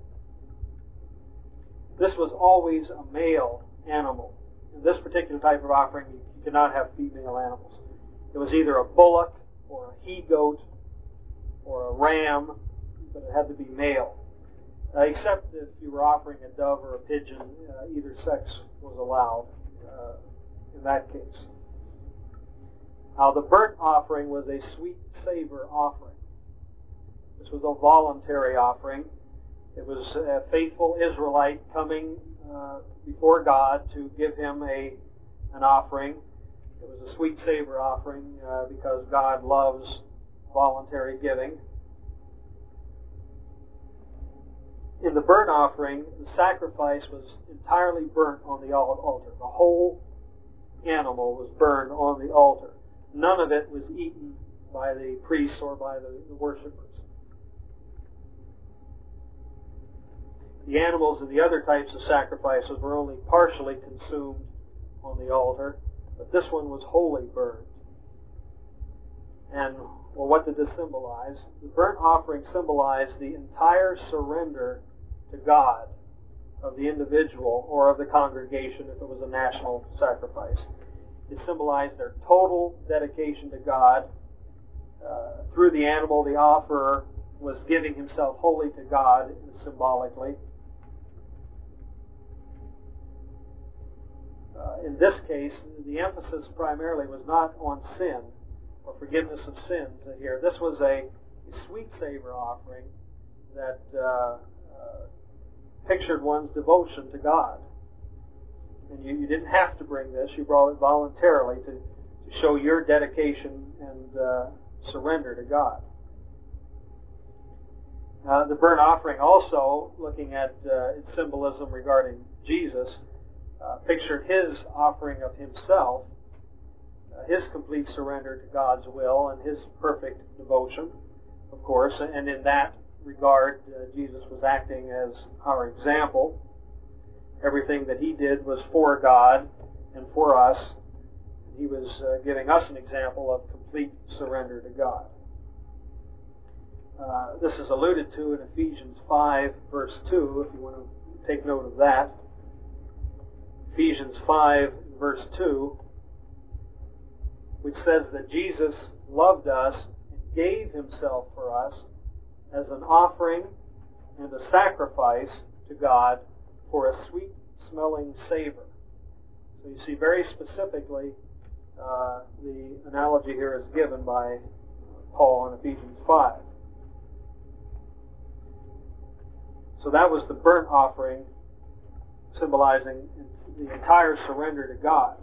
Speaker 1: This was always a male animal. In this particular type of offering, you could not have female animals. It was either a bullock or a he-goat or a ram, but it had to be male. Except if you were offering a dove or a pigeon, either sex was allowed in that case. Now, the burnt offering was a sweet savor offering. This was a voluntary offering. It was a faithful Israelite coming before God to give him an offering. It was a sweet savor offering because God loves voluntary giving. In the burnt offering, the sacrifice was entirely burnt on the altar. The whole animal was burned on the altar. None of it was eaten by the priests or by the worshipers. The animals in the other types of sacrifices were only partially consumed on the altar, but this one was wholly burned. And, well, what did this symbolize? The burnt offering symbolized the entire surrender to God of the individual or of the congregation if it was a national sacrifice. It symbolized their total dedication to God. Through the animal, the offerer was giving himself wholly to God symbolically. In this case, the emphasis primarily was not on sin or forgiveness of sins here. This was a sweet savor offering that pictured one's devotion to God. And you didn't have to bring this. You brought it voluntarily to show your dedication and surrender to God. The burnt offering also, looking at its symbolism regarding Jesus, pictured his offering of himself, his complete surrender to God's will and his perfect devotion, of course. And in that regard, Jesus was acting as our example. Everything that he did was for God and for us. He was giving us an example of complete surrender to God. This is alluded to in Ephesians 5, verse 2, if you want to take note of that. Ephesians 5, verse 2, which says that Jesus loved us and gave himself for us as an offering and a sacrifice to God for a sweet-smelling savor. So you see very specifically the analogy here is given by Paul in Ephesians 5. So that was the burnt offering, symbolizing the entire surrender to God.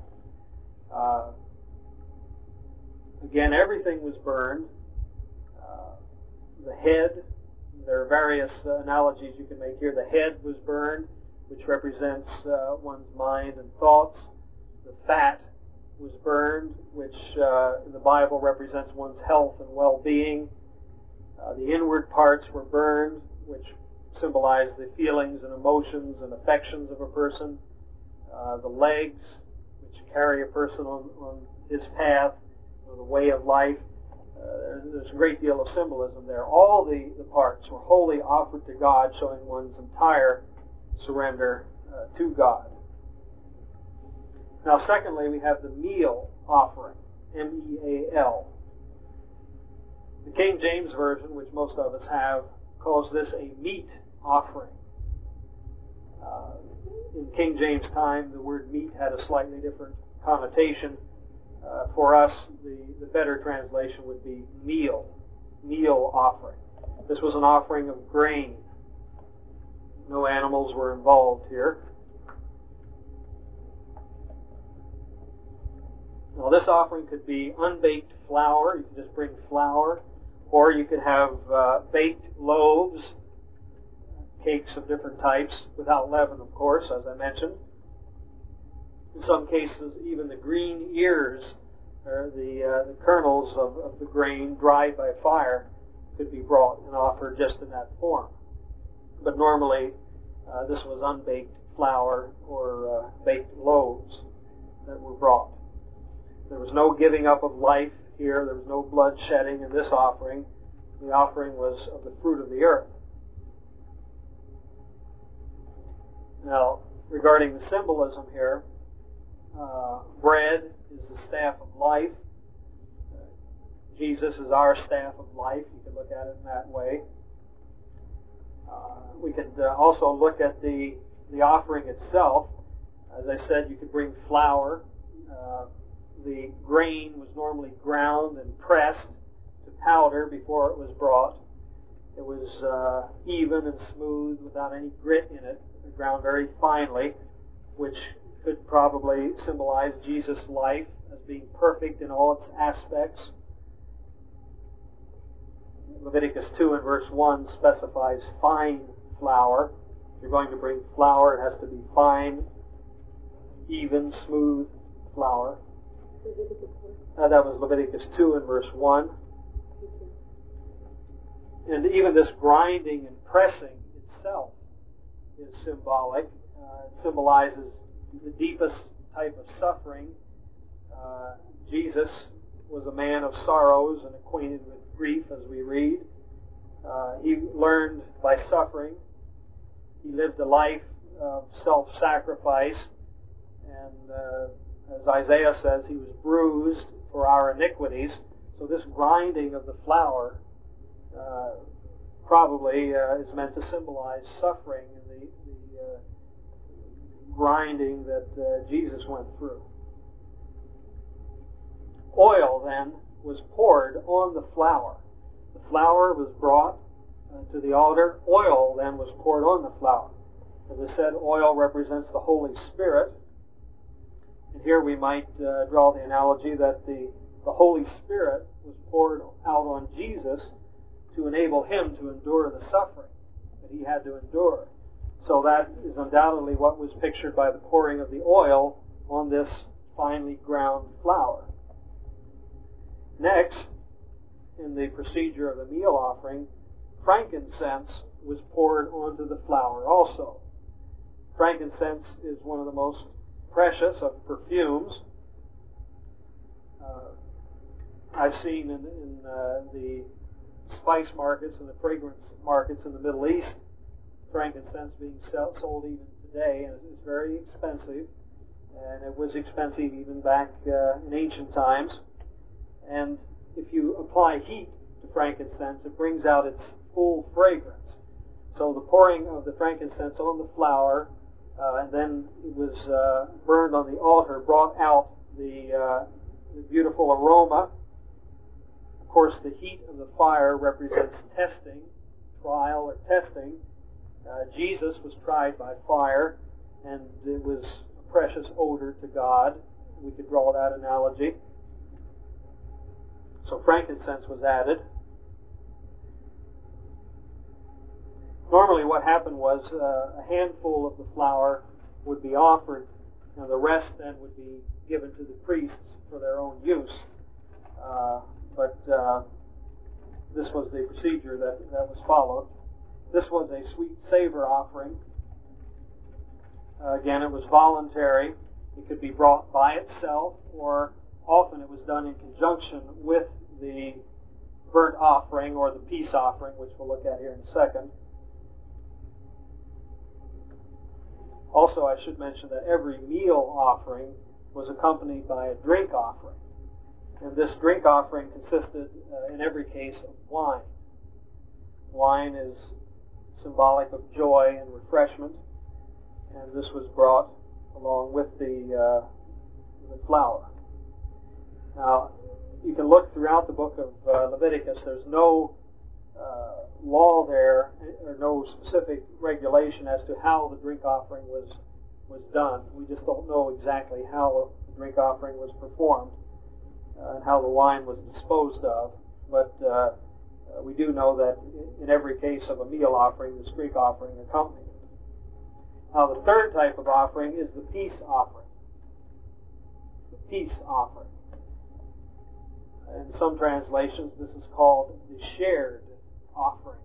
Speaker 1: Again, everything was burned. The head, there are various analogies you can make here. The head was burned, which represents one's mind and thoughts. The fat was burned, which in the Bible represents one's health and well-being. The inward parts were burned, which symbolize the feelings and emotions and affections of a person. The legs, which carry a person on his path, or the way of life. There's a great deal of symbolism there. All the parts were wholly offered to God, showing one's entire surrender to God. Now, secondly, we have the meal offering, M-E-A-L. The King James Version, which most of us have, calls this a meat offering. In King James time, the word meat had a slightly different connotation. For us, the better translation would be meal offering. This was an offering of grain. No animals were involved here. Now, this offering could be unbaked flour. You could just bring flour. Or you could have baked loaves, cakes of different types, without leaven, of course, as I mentioned. In some cases, even the green ears, or the kernels of the grain dried by fire, could be brought and offered just in that form. But normally, this was unbaked flour or baked loaves that were brought. There was no giving up of life here. There was no blood shedding in this offering. The offering was of the fruit of the earth. Now, regarding the symbolism here, bread is the staff of life. Jesus is our staff of life. You can look at it in that way. We could also look at the offering itself. As I said, you could bring flour. The grain was normally ground and pressed to powder before it was brought. It was even and smooth without any grit in it, ground very finely, which could probably symbolize Jesus' life as being perfect in all its aspects. Leviticus 2 and verse 1 specifies fine flour. If you're going to bring flour, it has to be fine, even, smooth flour. That was Leviticus 2 and verse 1. And even this grinding and pressing itself is symbolic. It symbolizes the deepest type of suffering. Jesus was a man of sorrows and acquainted with grief, as we read. He learned by suffering. He lived a life of self-sacrifice, and as Isaiah says, he was bruised for our iniquities. So this grinding of the flour probably is meant to symbolize suffering and the grinding that Jesus went through. Oil, then, was poured on the flour. The flour was brought to the altar. Oil then was poured on the flour. As I said, oil represents the Holy Spirit. And here we might draw the analogy that the Holy Spirit was poured out on Jesus to enable him to endure the suffering that he had to endure. So that is undoubtedly what was pictured by the pouring of the oil on this finely ground flour. Next, in the procedure of the meal offering, frankincense was poured onto the flour also. Frankincense is one of the most precious of perfumes. I've seen in the spice markets and the fragrance markets in the Middle East, frankincense being sold even today, and it's very expensive, and it was expensive even back in ancient times. And if you apply heat to frankincense, it brings out its full fragrance. So the pouring of the frankincense on the flour, and then it was burned on the altar, brought out the beautiful aroma. Of course, the heat of the fire represents testing, trial or testing. Jesus was tried by fire, and it was a precious odor to God. We could draw that analogy. So frankincense was added. Normally what happened was a handful of the flour would be offered, and the rest then would be given to the priests for their own use. But this was the procedure that was followed. This was a sweet savor offering. Again, it was voluntary. It could be brought by itself, or often it was done in conjunction with the burnt offering or the peace offering, which we'll look at here in a second. Also, I should mention that every meal offering was accompanied by a drink offering. And this drink offering consisted, in every case, of wine. Wine is symbolic of joy and refreshment, and this was brought along with the flour. Now, you can look throughout the book of Leviticus. There's no law there, or no specific regulation as to how the drink offering was done. We just don't know exactly how the drink offering was performed and how the wine was disposed of. But we do know that in every case of a meal offering, this drink offering accompanied it. Now, the third type of offering is the peace offering. The peace offering. In some translations, this is called the shared offering.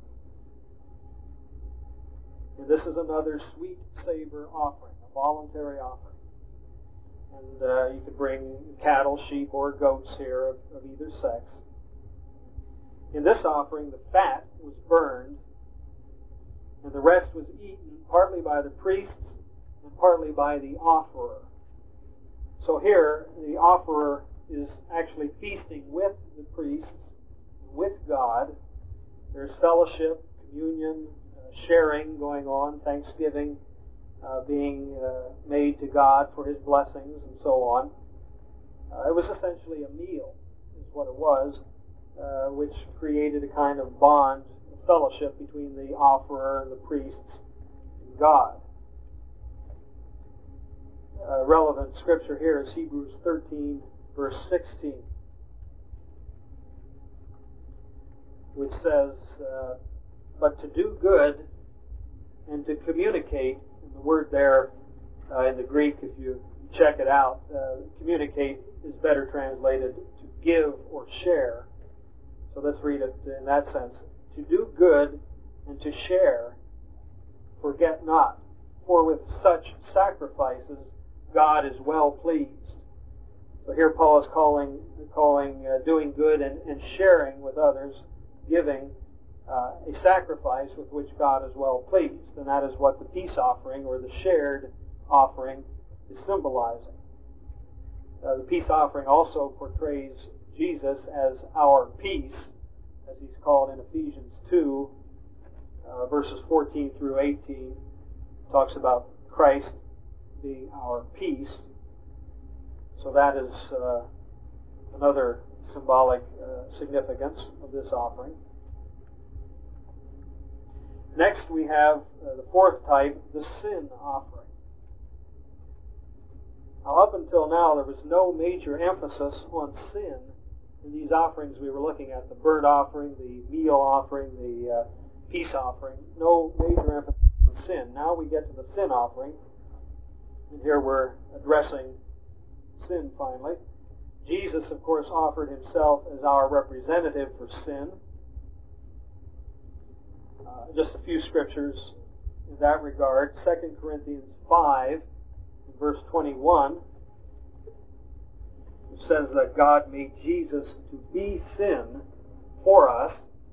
Speaker 1: And this is another sweet savor offering, a voluntary offering. And you could bring cattle, sheep, or goats here of either sex. In this offering, the fat was burned, and the rest was eaten partly by the priests and partly by the offerer. So here, the offerer is actually feasting with the priests, with God. There's fellowship, communion, sharing going on, thanksgiving being made to God for His blessings and so on. It was essentially a meal, is what it was, which created a kind of bond, of fellowship between the offerer and the priests and God. Relevant scripture here is Hebrews 13, verse 16, which says, but to do good and to communicate, and the word there in the Greek, if you check it out, communicate is better translated to give or share. So let's read it in that sense. To do good and to share, forget not, for with such sacrifices God is well pleased. So here Paul is calling doing good and sharing with others, giving a sacrifice with which God is well pleased. And that is what the peace offering or the shared offering is symbolizing. The peace offering also portrays Jesus as our peace, as he's called in Ephesians 2, verses 14 through 18. Talks about Christ being our peace. So that is another symbolic significance of this offering. Next we have the fourth type, the sin offering. Now, up until now, there was no major emphasis on sin in these offerings we were looking at, the burnt offering, the meal offering, the peace offering. No major emphasis on sin. Now we get to the sin offering, and here we're addressing sin finally. Jesus, of course, offered himself as our representative for sin. Just a few scriptures in that regard. 2 Corinthians 5, verse 21, which says that God made Jesus to be sin for us.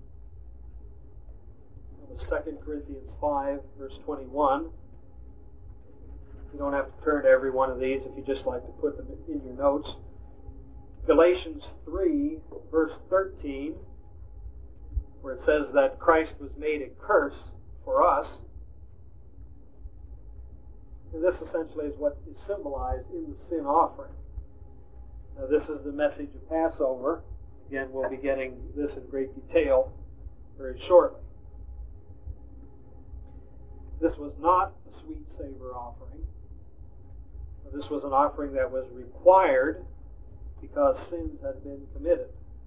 Speaker 1: That was 2 Corinthians 5, verse 21. You don't have to turn to every one of these if you just like to put them in your notes. Galatians 3, verse 13, where it says that Christ was made a curse for us. And this essentially is what is symbolized in the sin offering. Now, this is the message of Passover. Again, we'll be getting this in great detail very shortly. This was not a sweet savor offering. This was an offering that was required because sins had been committed.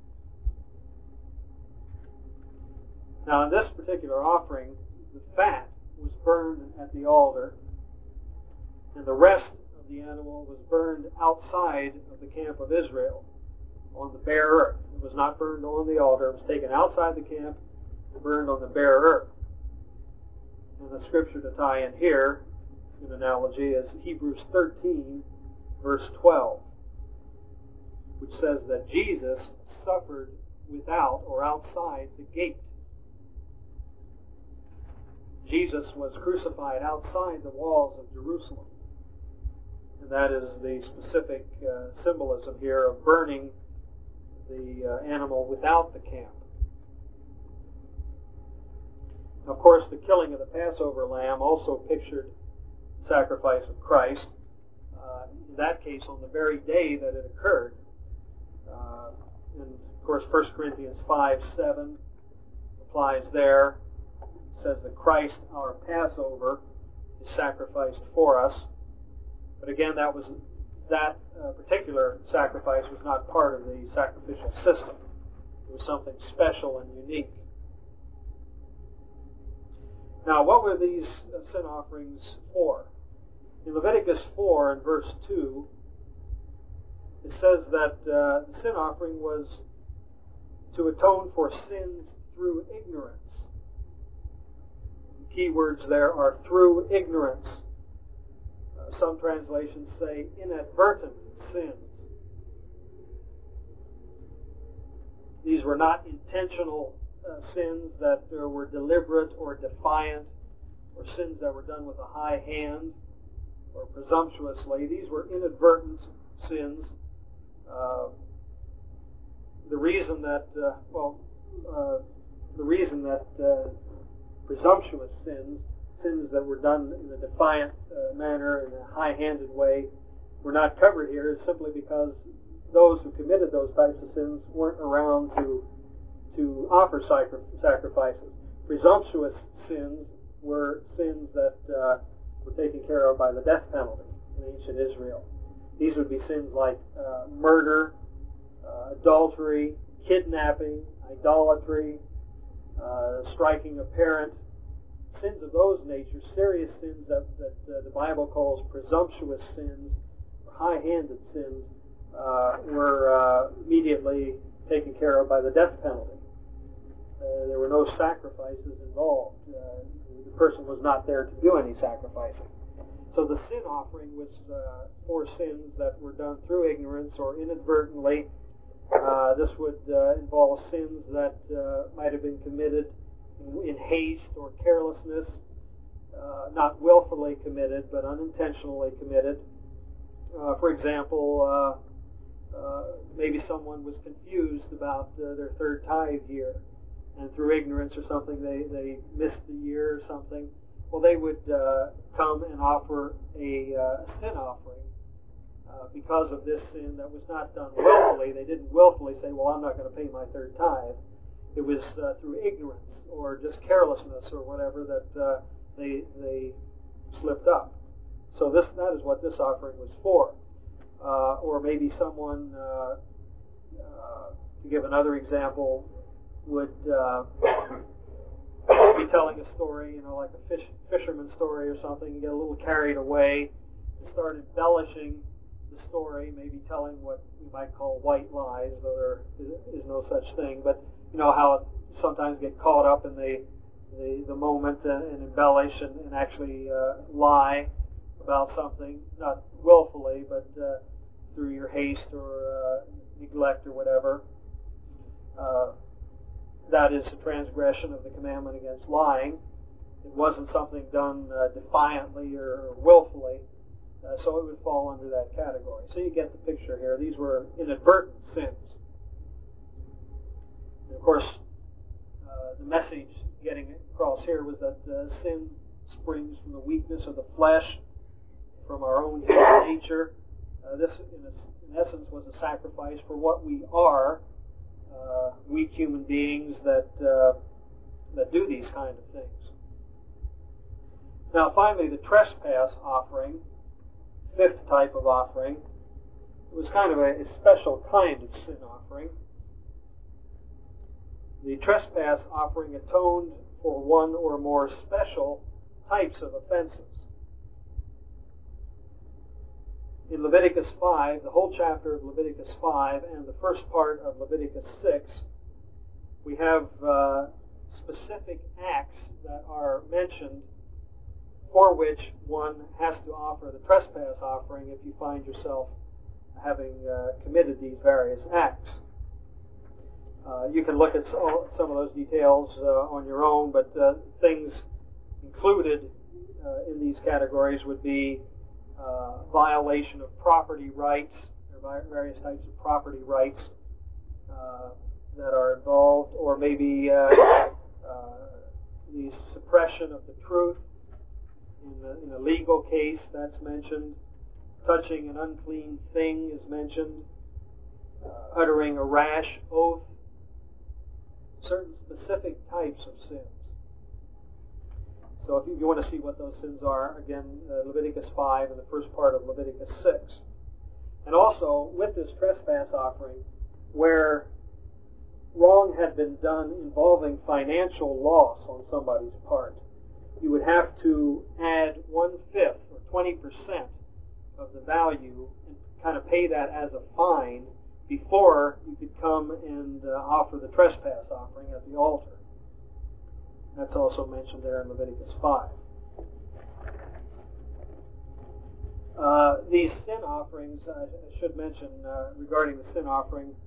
Speaker 1: Now, in this particular offering, the fat was burned at the altar, and the rest of the animal was burned outside of the camp of Israel on the bare earth. It was not burned on the altar. It was taken outside the camp and burned on the bare earth. And the scripture to tie in here, an analogy, is Hebrews 13, verse 12, which says that Jesus suffered without or outside the gate. Jesus was crucified outside the walls of Jerusalem. And that is the specific symbolism here of burning the animal without the camp. Of course, the killing of the Passover lamb also pictured the sacrifice of Christ. In that case, on the very day that it occurred. And of course, 1 Corinthians 5:7 applies there. It says that Christ, our Passover, is sacrificed for us. But again, that particular sacrifice was not part of the sacrificial system. It was something special and unique. Now, what were these sin offerings for? In Leviticus 4 and verse 2, it says that the sin offering was to atone for sins through ignorance. The key words there are through ignorance. Some translations say inadvertent sins. These were not intentional sins that were deliberate or defiant, or sins that were done with a high hand or presumptuously. These were inadvertent sins. The reason that presumptuous sins that were done in a defiant manner, in a high-handed way, were not covered here is simply because those who committed those types of sins weren't around to offer sacrifices. Presumptuous sins were sins that were taken care of by the death penalty in ancient Israel. These would be sins like murder, adultery, kidnapping, idolatry, striking a parent. Sins of those natures, serious sins that the Bible calls presumptuous sins, or high-handed sins, were immediately taken care of by the death penalty. There were no sacrifices involved. The person was not there to do any sacrificing. So the sin offering was for sins that were done through ignorance or inadvertently. This would involve sins that might have been committed in haste or carelessness, not willfully committed, but unintentionally committed. For example, maybe someone was confused about their third tithe year, and through ignorance or something, they missed the year or something. Well, they would come and offer a sin offering because of this sin that was not done willfully. They didn't willfully say, well, I'm not going to pay my third tithe. It was through ignorance. or just carelessness or whatever that they slipped up. So that is what this offering was for. Or maybe someone, to give another example, would be telling a story, like a fisherman story or something, and get a little carried away and start embellishing the story, maybe telling what we might call white lies, though there is no such thing. But you know how it sometimes get caught up in the moment and embellish and actually lie about something, not willfully, but through your haste or neglect or whatever. That is a transgression of the commandment against lying. It wasn't something done defiantly or willfully, so it would fall under that category. So you get the picture here. These were inadvertent sins. And of course, the message getting across here was that sin springs from the weakness of the flesh, from our own human nature. This, in essence, was a sacrifice for what we are, weak human beings that do these kind of things. Now, finally, the trespass offering, fifth type of offering, was kind of a special kind of sin offering. The trespass offering atoned for one or more special types of offenses. In Leviticus 5, the whole chapter of Leviticus 5 and the first part of Leviticus 6, we have specific acts that are mentioned for which one has to offer the trespass offering if you find yourself having committed these various acts. You can look at some of those details on your own, but things included in these categories would be violation of property rights. There are various types of property rights that are involved, or maybe the suppression of the truth in a legal case, that's mentioned. Touching an unclean thing is mentioned. Uttering a rash oath. Certain specific types of sins. So if you want to see what those sins are, again, Leviticus 5 and the first part of Leviticus 6. And also, with this trespass offering, where wrong had been done involving financial loss on somebody's part, you would have to add 1/5 or 20% of the value and kind of pay that as a fine before you could come and offer the trespass offering at the altar. That's also mentioned there in Leviticus 5. These sin offerings, I should mention regarding the sin offering,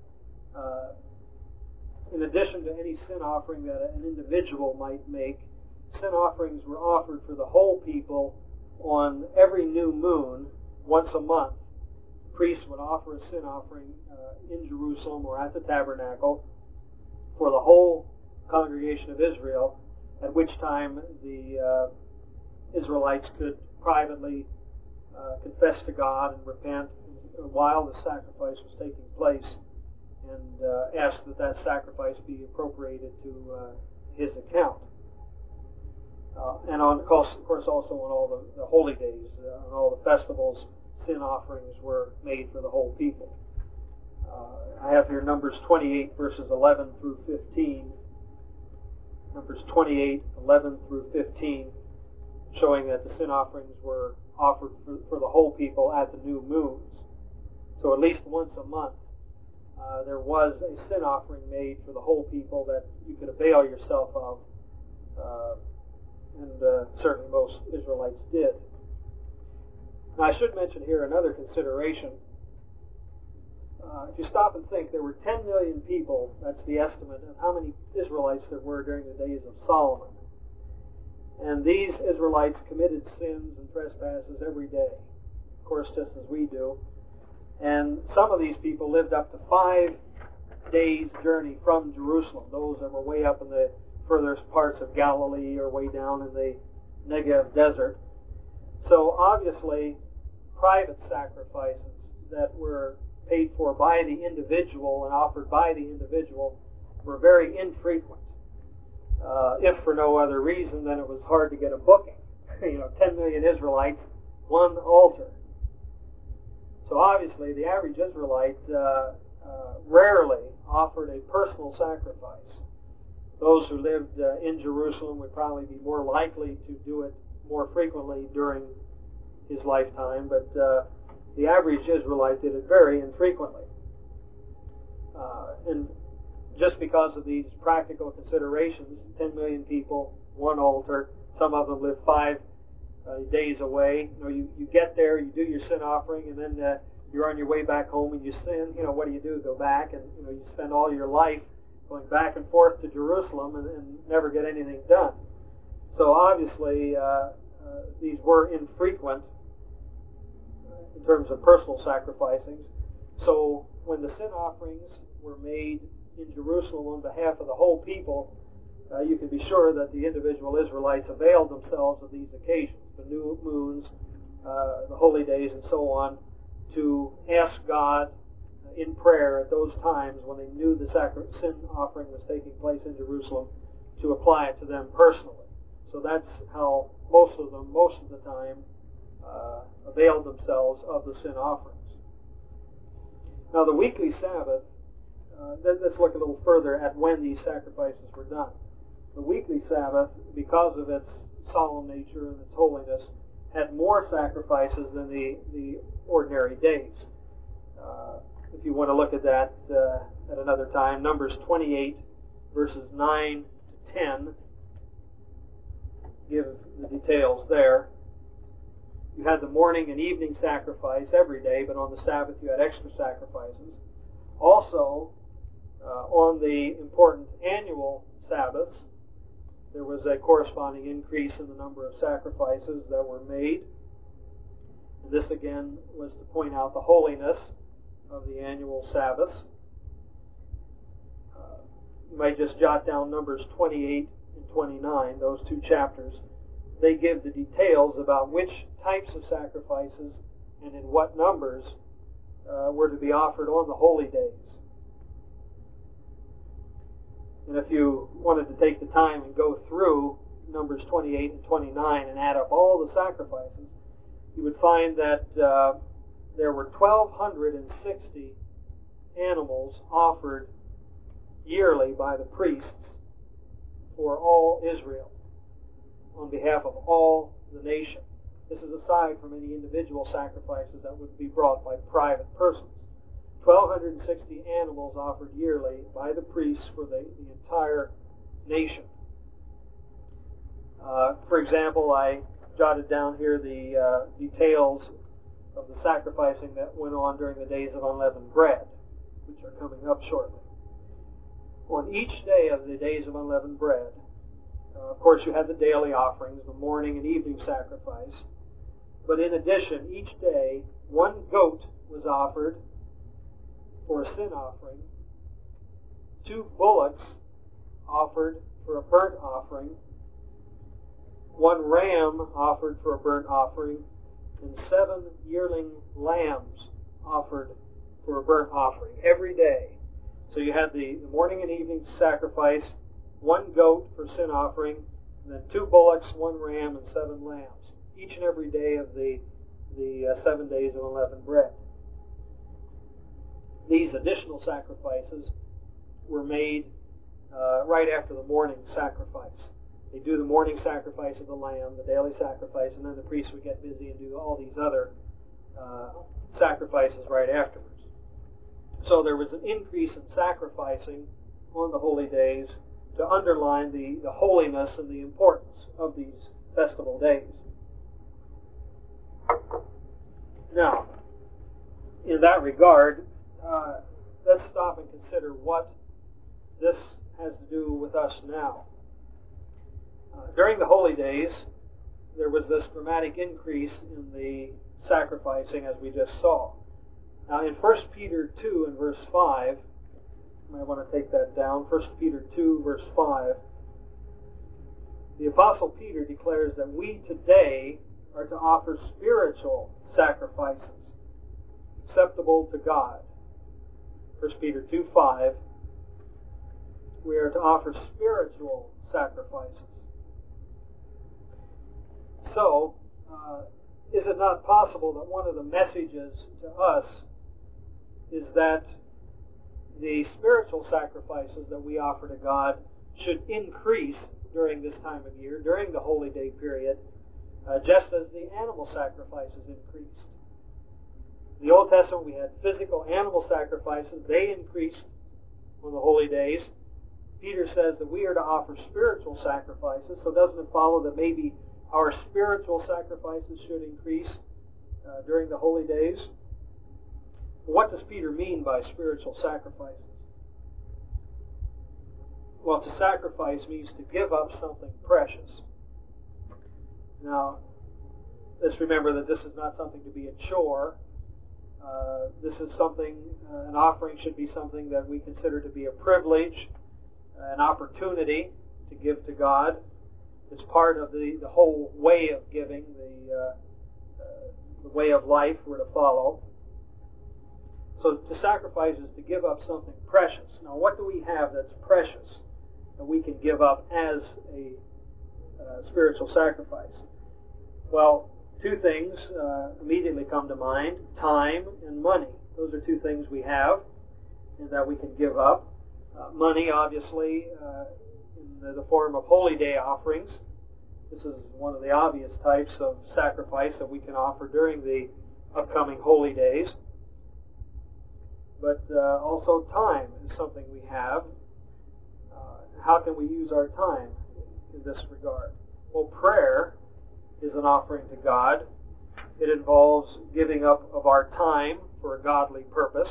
Speaker 1: in addition to any sin offering that an individual might make, sin offerings were offered for the whole people on every new moon once a month. The priest would offer a sin offering in Jerusalem or at the tabernacle for the whole congregation of Israel, at which time the Israelites could privately confess to God and repent while the sacrifice was taking place, and ask that that sacrifice be appropriated to his account. And of course, also on all the holy days, on all the festivals, sin offerings were made for the whole people. I have here Numbers 28, verses 11 through 15. Numbers 28, 11 through 15, showing that the sin offerings were offered for the whole people at the new moons. So at least once a month, there was a sin offering made for the whole people that you could avail yourself of, and certainly most Israelites did. Now, I should mention here another consideration. If you stop and think, there were 10 million people, that's the estimate of how many Israelites there were during the days of Solomon. And these Israelites committed sins and trespasses every day, of course, just as we do. And some of these people lived up to 5 days' journey from Jerusalem, those that were way up in the furthest parts of Galilee or way down in the Negev desert. So obviously, private sacrifices that were paid for by the individual and offered by the individual were very infrequent. if for no other reason than it was hard to get a booking. 10 million Israelites, one altar. So obviously the average Israelite rarely offered a personal sacrifice. Those who lived in Jerusalem would probably be more likely to do it more frequently during his lifetime, but the average Israelite did it very infrequently. And just because of these practical considerations, 10 million people, one altar, some of them live 5 days away. You get there, you do your sin offering, and then you're on your way back home and you sin. What do? Go back, and you spend all your life going back and forth to Jerusalem and never get anything done. So obviously these were infrequent in terms of personal sacrificing. So when the sin offerings were made in Jerusalem on behalf of the whole people, you can be sure that the individual Israelites availed themselves of these occasions, the new moons, the holy days, and so on, to ask God in prayer at those times when they knew the sin offering was taking place in Jerusalem, to apply it to them personally. So that's how most of them, most of the time, availed themselves of the sin offerings. Now the weekly Sabbath, let's look a little further at when these sacrifices were done. The weekly Sabbath, because of its solemn nature and its holiness, had more sacrifices than the ordinary days. If you want to look at that at another time, Numbers 28, verses 9 to 10, give the details there. You had the morning and evening sacrifice every day, but on the Sabbath you had extra sacrifices. Also, on the important annual Sabbaths, there was a corresponding increase in the number of sacrifices that were made. And this again was to point out the holiness of the annual Sabbaths. You might just jot down Numbers 28 and 29, those two chapters. They give the details about which types of sacrifices and in what numbers were to be offered on the holy days. And if you wanted to take the time and go through Numbers 28 and 29 and add up all the sacrifices, you would find that there were 1,260 animals offered yearly by the priests for all Israel on behalf of all the nation. This is aside from any individual sacrifices that would be brought by private persons. 1,260 animals offered yearly by the priests for the entire nation. For example, I jotted down here the details of the sacrificing that went on during the days of unleavened bread, which are coming up shortly. On each day of the days of unleavened bread, of course you had the daily offerings, the morning and evening sacrifice, but in addition, each day, one goat was offered for a sin offering, 2 bullocks offered for a burnt offering, 1 ram offered for a burnt offering, and 7 yearling lambs offered for a burnt offering every day. So you had the morning and evening sacrifice, 1 goat for sin offering, and then 2 bullocks, 1 ram, and 7 lambs, each and every day of the 7 days of unleavened bread. These additional sacrifices were made right after the morning sacrifice. They do the morning sacrifice of the lamb, the daily sacrifice, and then the priest would get busy and do all these other sacrifices right afterwards. So there was an increase in sacrificing on the holy days to underline the holiness and the importance of these festival days. Now, in that regard, let's stop and consider what this has to do with us now. During the holy days, there was this dramatic increase in the sacrificing, as we just saw. Now, in 1 Peter 2 and verse 5, you might want to take that down, 1 Peter 2, verse 5, the Apostle Peter declares that we today are to offer spiritual sacrifices acceptable to God. 1 Peter 2:5, we are to offer spiritual sacrifices. So, is it not possible that one of the messages to us is that the spiritual sacrifices that we offer to God should increase during this time of year, during the holy day period, just as the animal sacrifices increased? In the Old Testament, we had physical animal sacrifices. They increased on the holy days. Peter says that we are to offer spiritual sacrifices, so doesn't it follow that maybe our spiritual sacrifices should increase during the holy days? What does Peter mean by spiritual sacrifices? Well, to sacrifice means to give up something precious. Now, let's remember that this is not something to be a chore. This is something, an offering should be something that we consider to be a privilege, an opportunity to give to God. It's part of the whole way of giving, the way of life we're to follow. So to sacrifice is to give up something precious. Now, what do we have that's precious that we can give up as a spiritual sacrifice? Well, two things immediately come to mind: time and money. Those are two things we have and that we can give up. Money, obviously, in the form of holy day offerings. This is one of the obvious types of sacrifice that we can offer during the upcoming holy days. But also time is something we have. How can we use our time in this regard? Well, prayer is an offering to God. It involves giving up of our time for a godly purpose.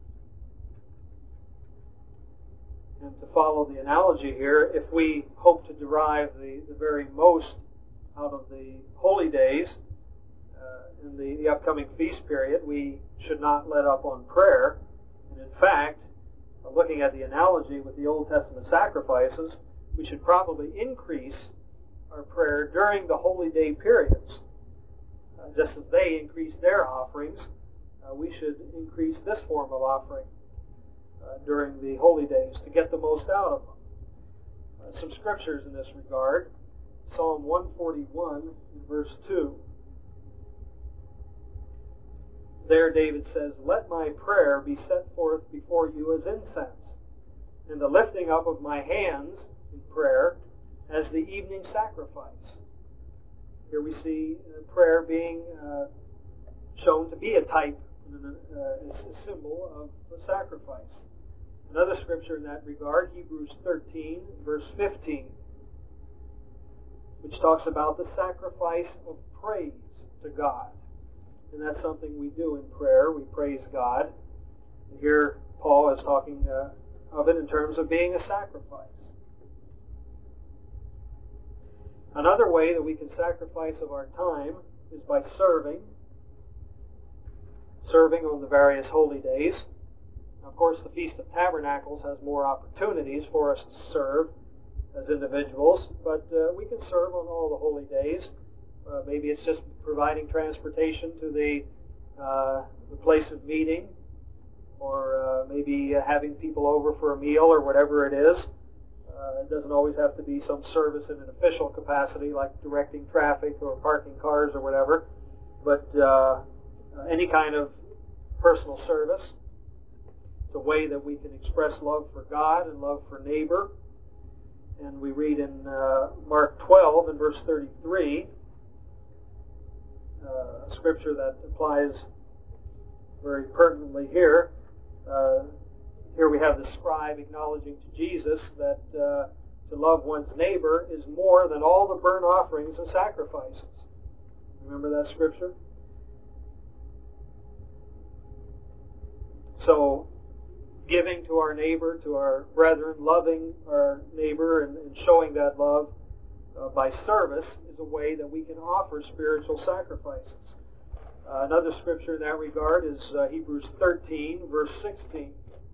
Speaker 1: And to follow the analogy here, if we hope to derive the very most out of the holy days in the upcoming feast period, we should not let up on prayer. And in fact, looking at the analogy with the Old Testament sacrifices, we should probably increase our prayer during the holy day periods. Just as they increased their offerings, we should increase this form of offering during the holy days to get the most out of them. Some scriptures in this regard. Psalm 141, verse 2. There David says, "Let my prayer be set forth before you as incense, and the lifting up of my hands in prayer as the evening sacrifice." Here we see prayer being shown to be a type, a symbol of a sacrifice. Another scripture in that regard, Hebrews 13, verse 15, which talks about the sacrifice of praise to God. And that's something we do in prayer. We praise God. And here Paul is talking of it in terms of being a sacrifice. Another way that we can sacrifice of our time is by serving on the various holy days. Of course, the Feast of Tabernacles has more opportunities for us to serve as individuals, but we can serve on all the holy days. Maybe it's just providing transportation to the place of meeting, or maybe having people over for a meal or whatever it is. It doesn't always have to be some service in an official capacity like directing traffic or parking cars or whatever, but any kind of personal service. It's a way that we can express love for God and love for neighbor. And we read in Mark 12 and verse 33, a scripture that applies very pertinently here. Here we have the scribe acknowledging to Jesus that to love one's neighbor is more than all the burnt offerings and sacrifices. Remember that scripture? So, giving to our neighbor, to our brethren, loving our neighbor and showing that love by service is a way that we can offer spiritual sacrifices. Another scripture in that regard is Hebrews 13, verse 16,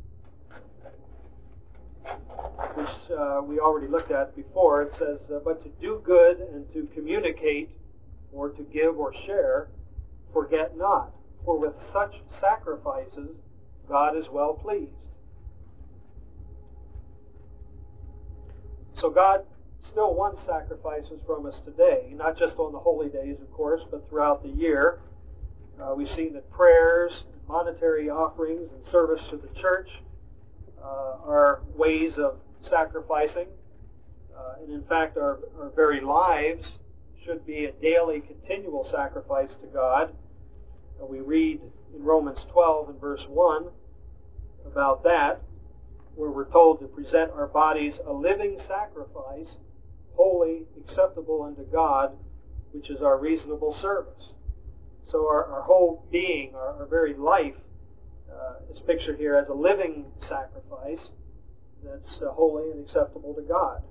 Speaker 1: which we already looked at before. It says, "But to do good and to communicate or to give or share, forget not, for with such sacrifices God is well pleased." So God still wants sacrifices from us today, not just on the holy days, of course, but throughout the year. We've seen that prayers, monetary offerings, and service to the church are ways of sacrificing. And in fact, our very lives should be a daily, continual sacrifice to God. We read in Romans 12 and verse 1 about that, where we're told to present our bodies a living sacrifice, holy, acceptable unto God, which is our reasonable service. So our whole being, our very life, is pictured here as a living sacrifice that's holy and acceptable to God.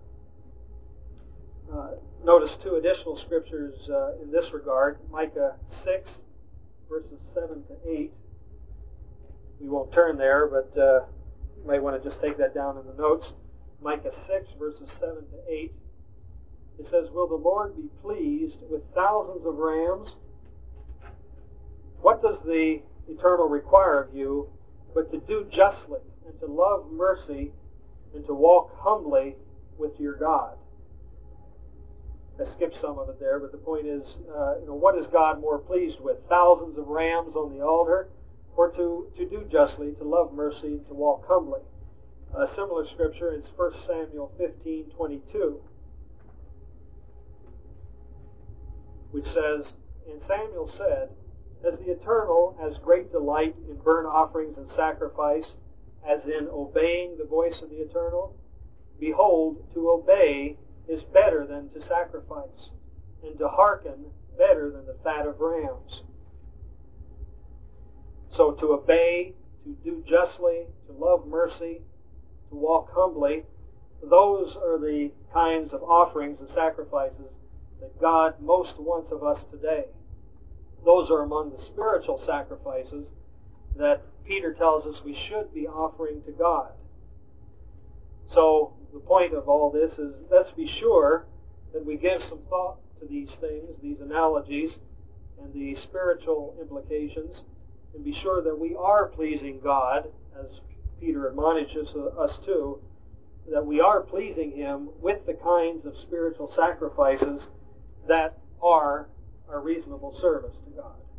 Speaker 1: Notice two additional scriptures in this regard. Micah 6, verses 7 to 8. We won't turn there, but you might want to just take that down in the notes. Micah 6, verses 7 to 8. It says, "Will the Lord be pleased with thousands of rams? What does the Eternal require of you but to do justly and to love mercy and to walk humbly with your God?" I skipped some of it there, but the point is, what is God more pleased with? Thousands of rams on the altar, or to do justly, to love mercy, and to walk humbly? A similar scripture is 1 Samuel 15:22, which says, "And Samuel said, As the Eternal has great delight in burnt offerings and sacrifice, as in obeying the voice of the Eternal, behold, to obey is better than to sacrifice, and to hearken better than the fat of rams." So to obey, to do justly, to love mercy, to walk humbly, those are the kinds of offerings and sacrifices that God most wants of us today. Those are among the spiritual sacrifices that Peter tells us we should be offering to God. So the point of all this is, let's be sure that we give some thought to these things, these analogies, and the spiritual implications, and be sure that we are pleasing God, as Peter admonishes us to, that we are pleasing Him with the kinds of spiritual sacrifices that are our reasonable service to God.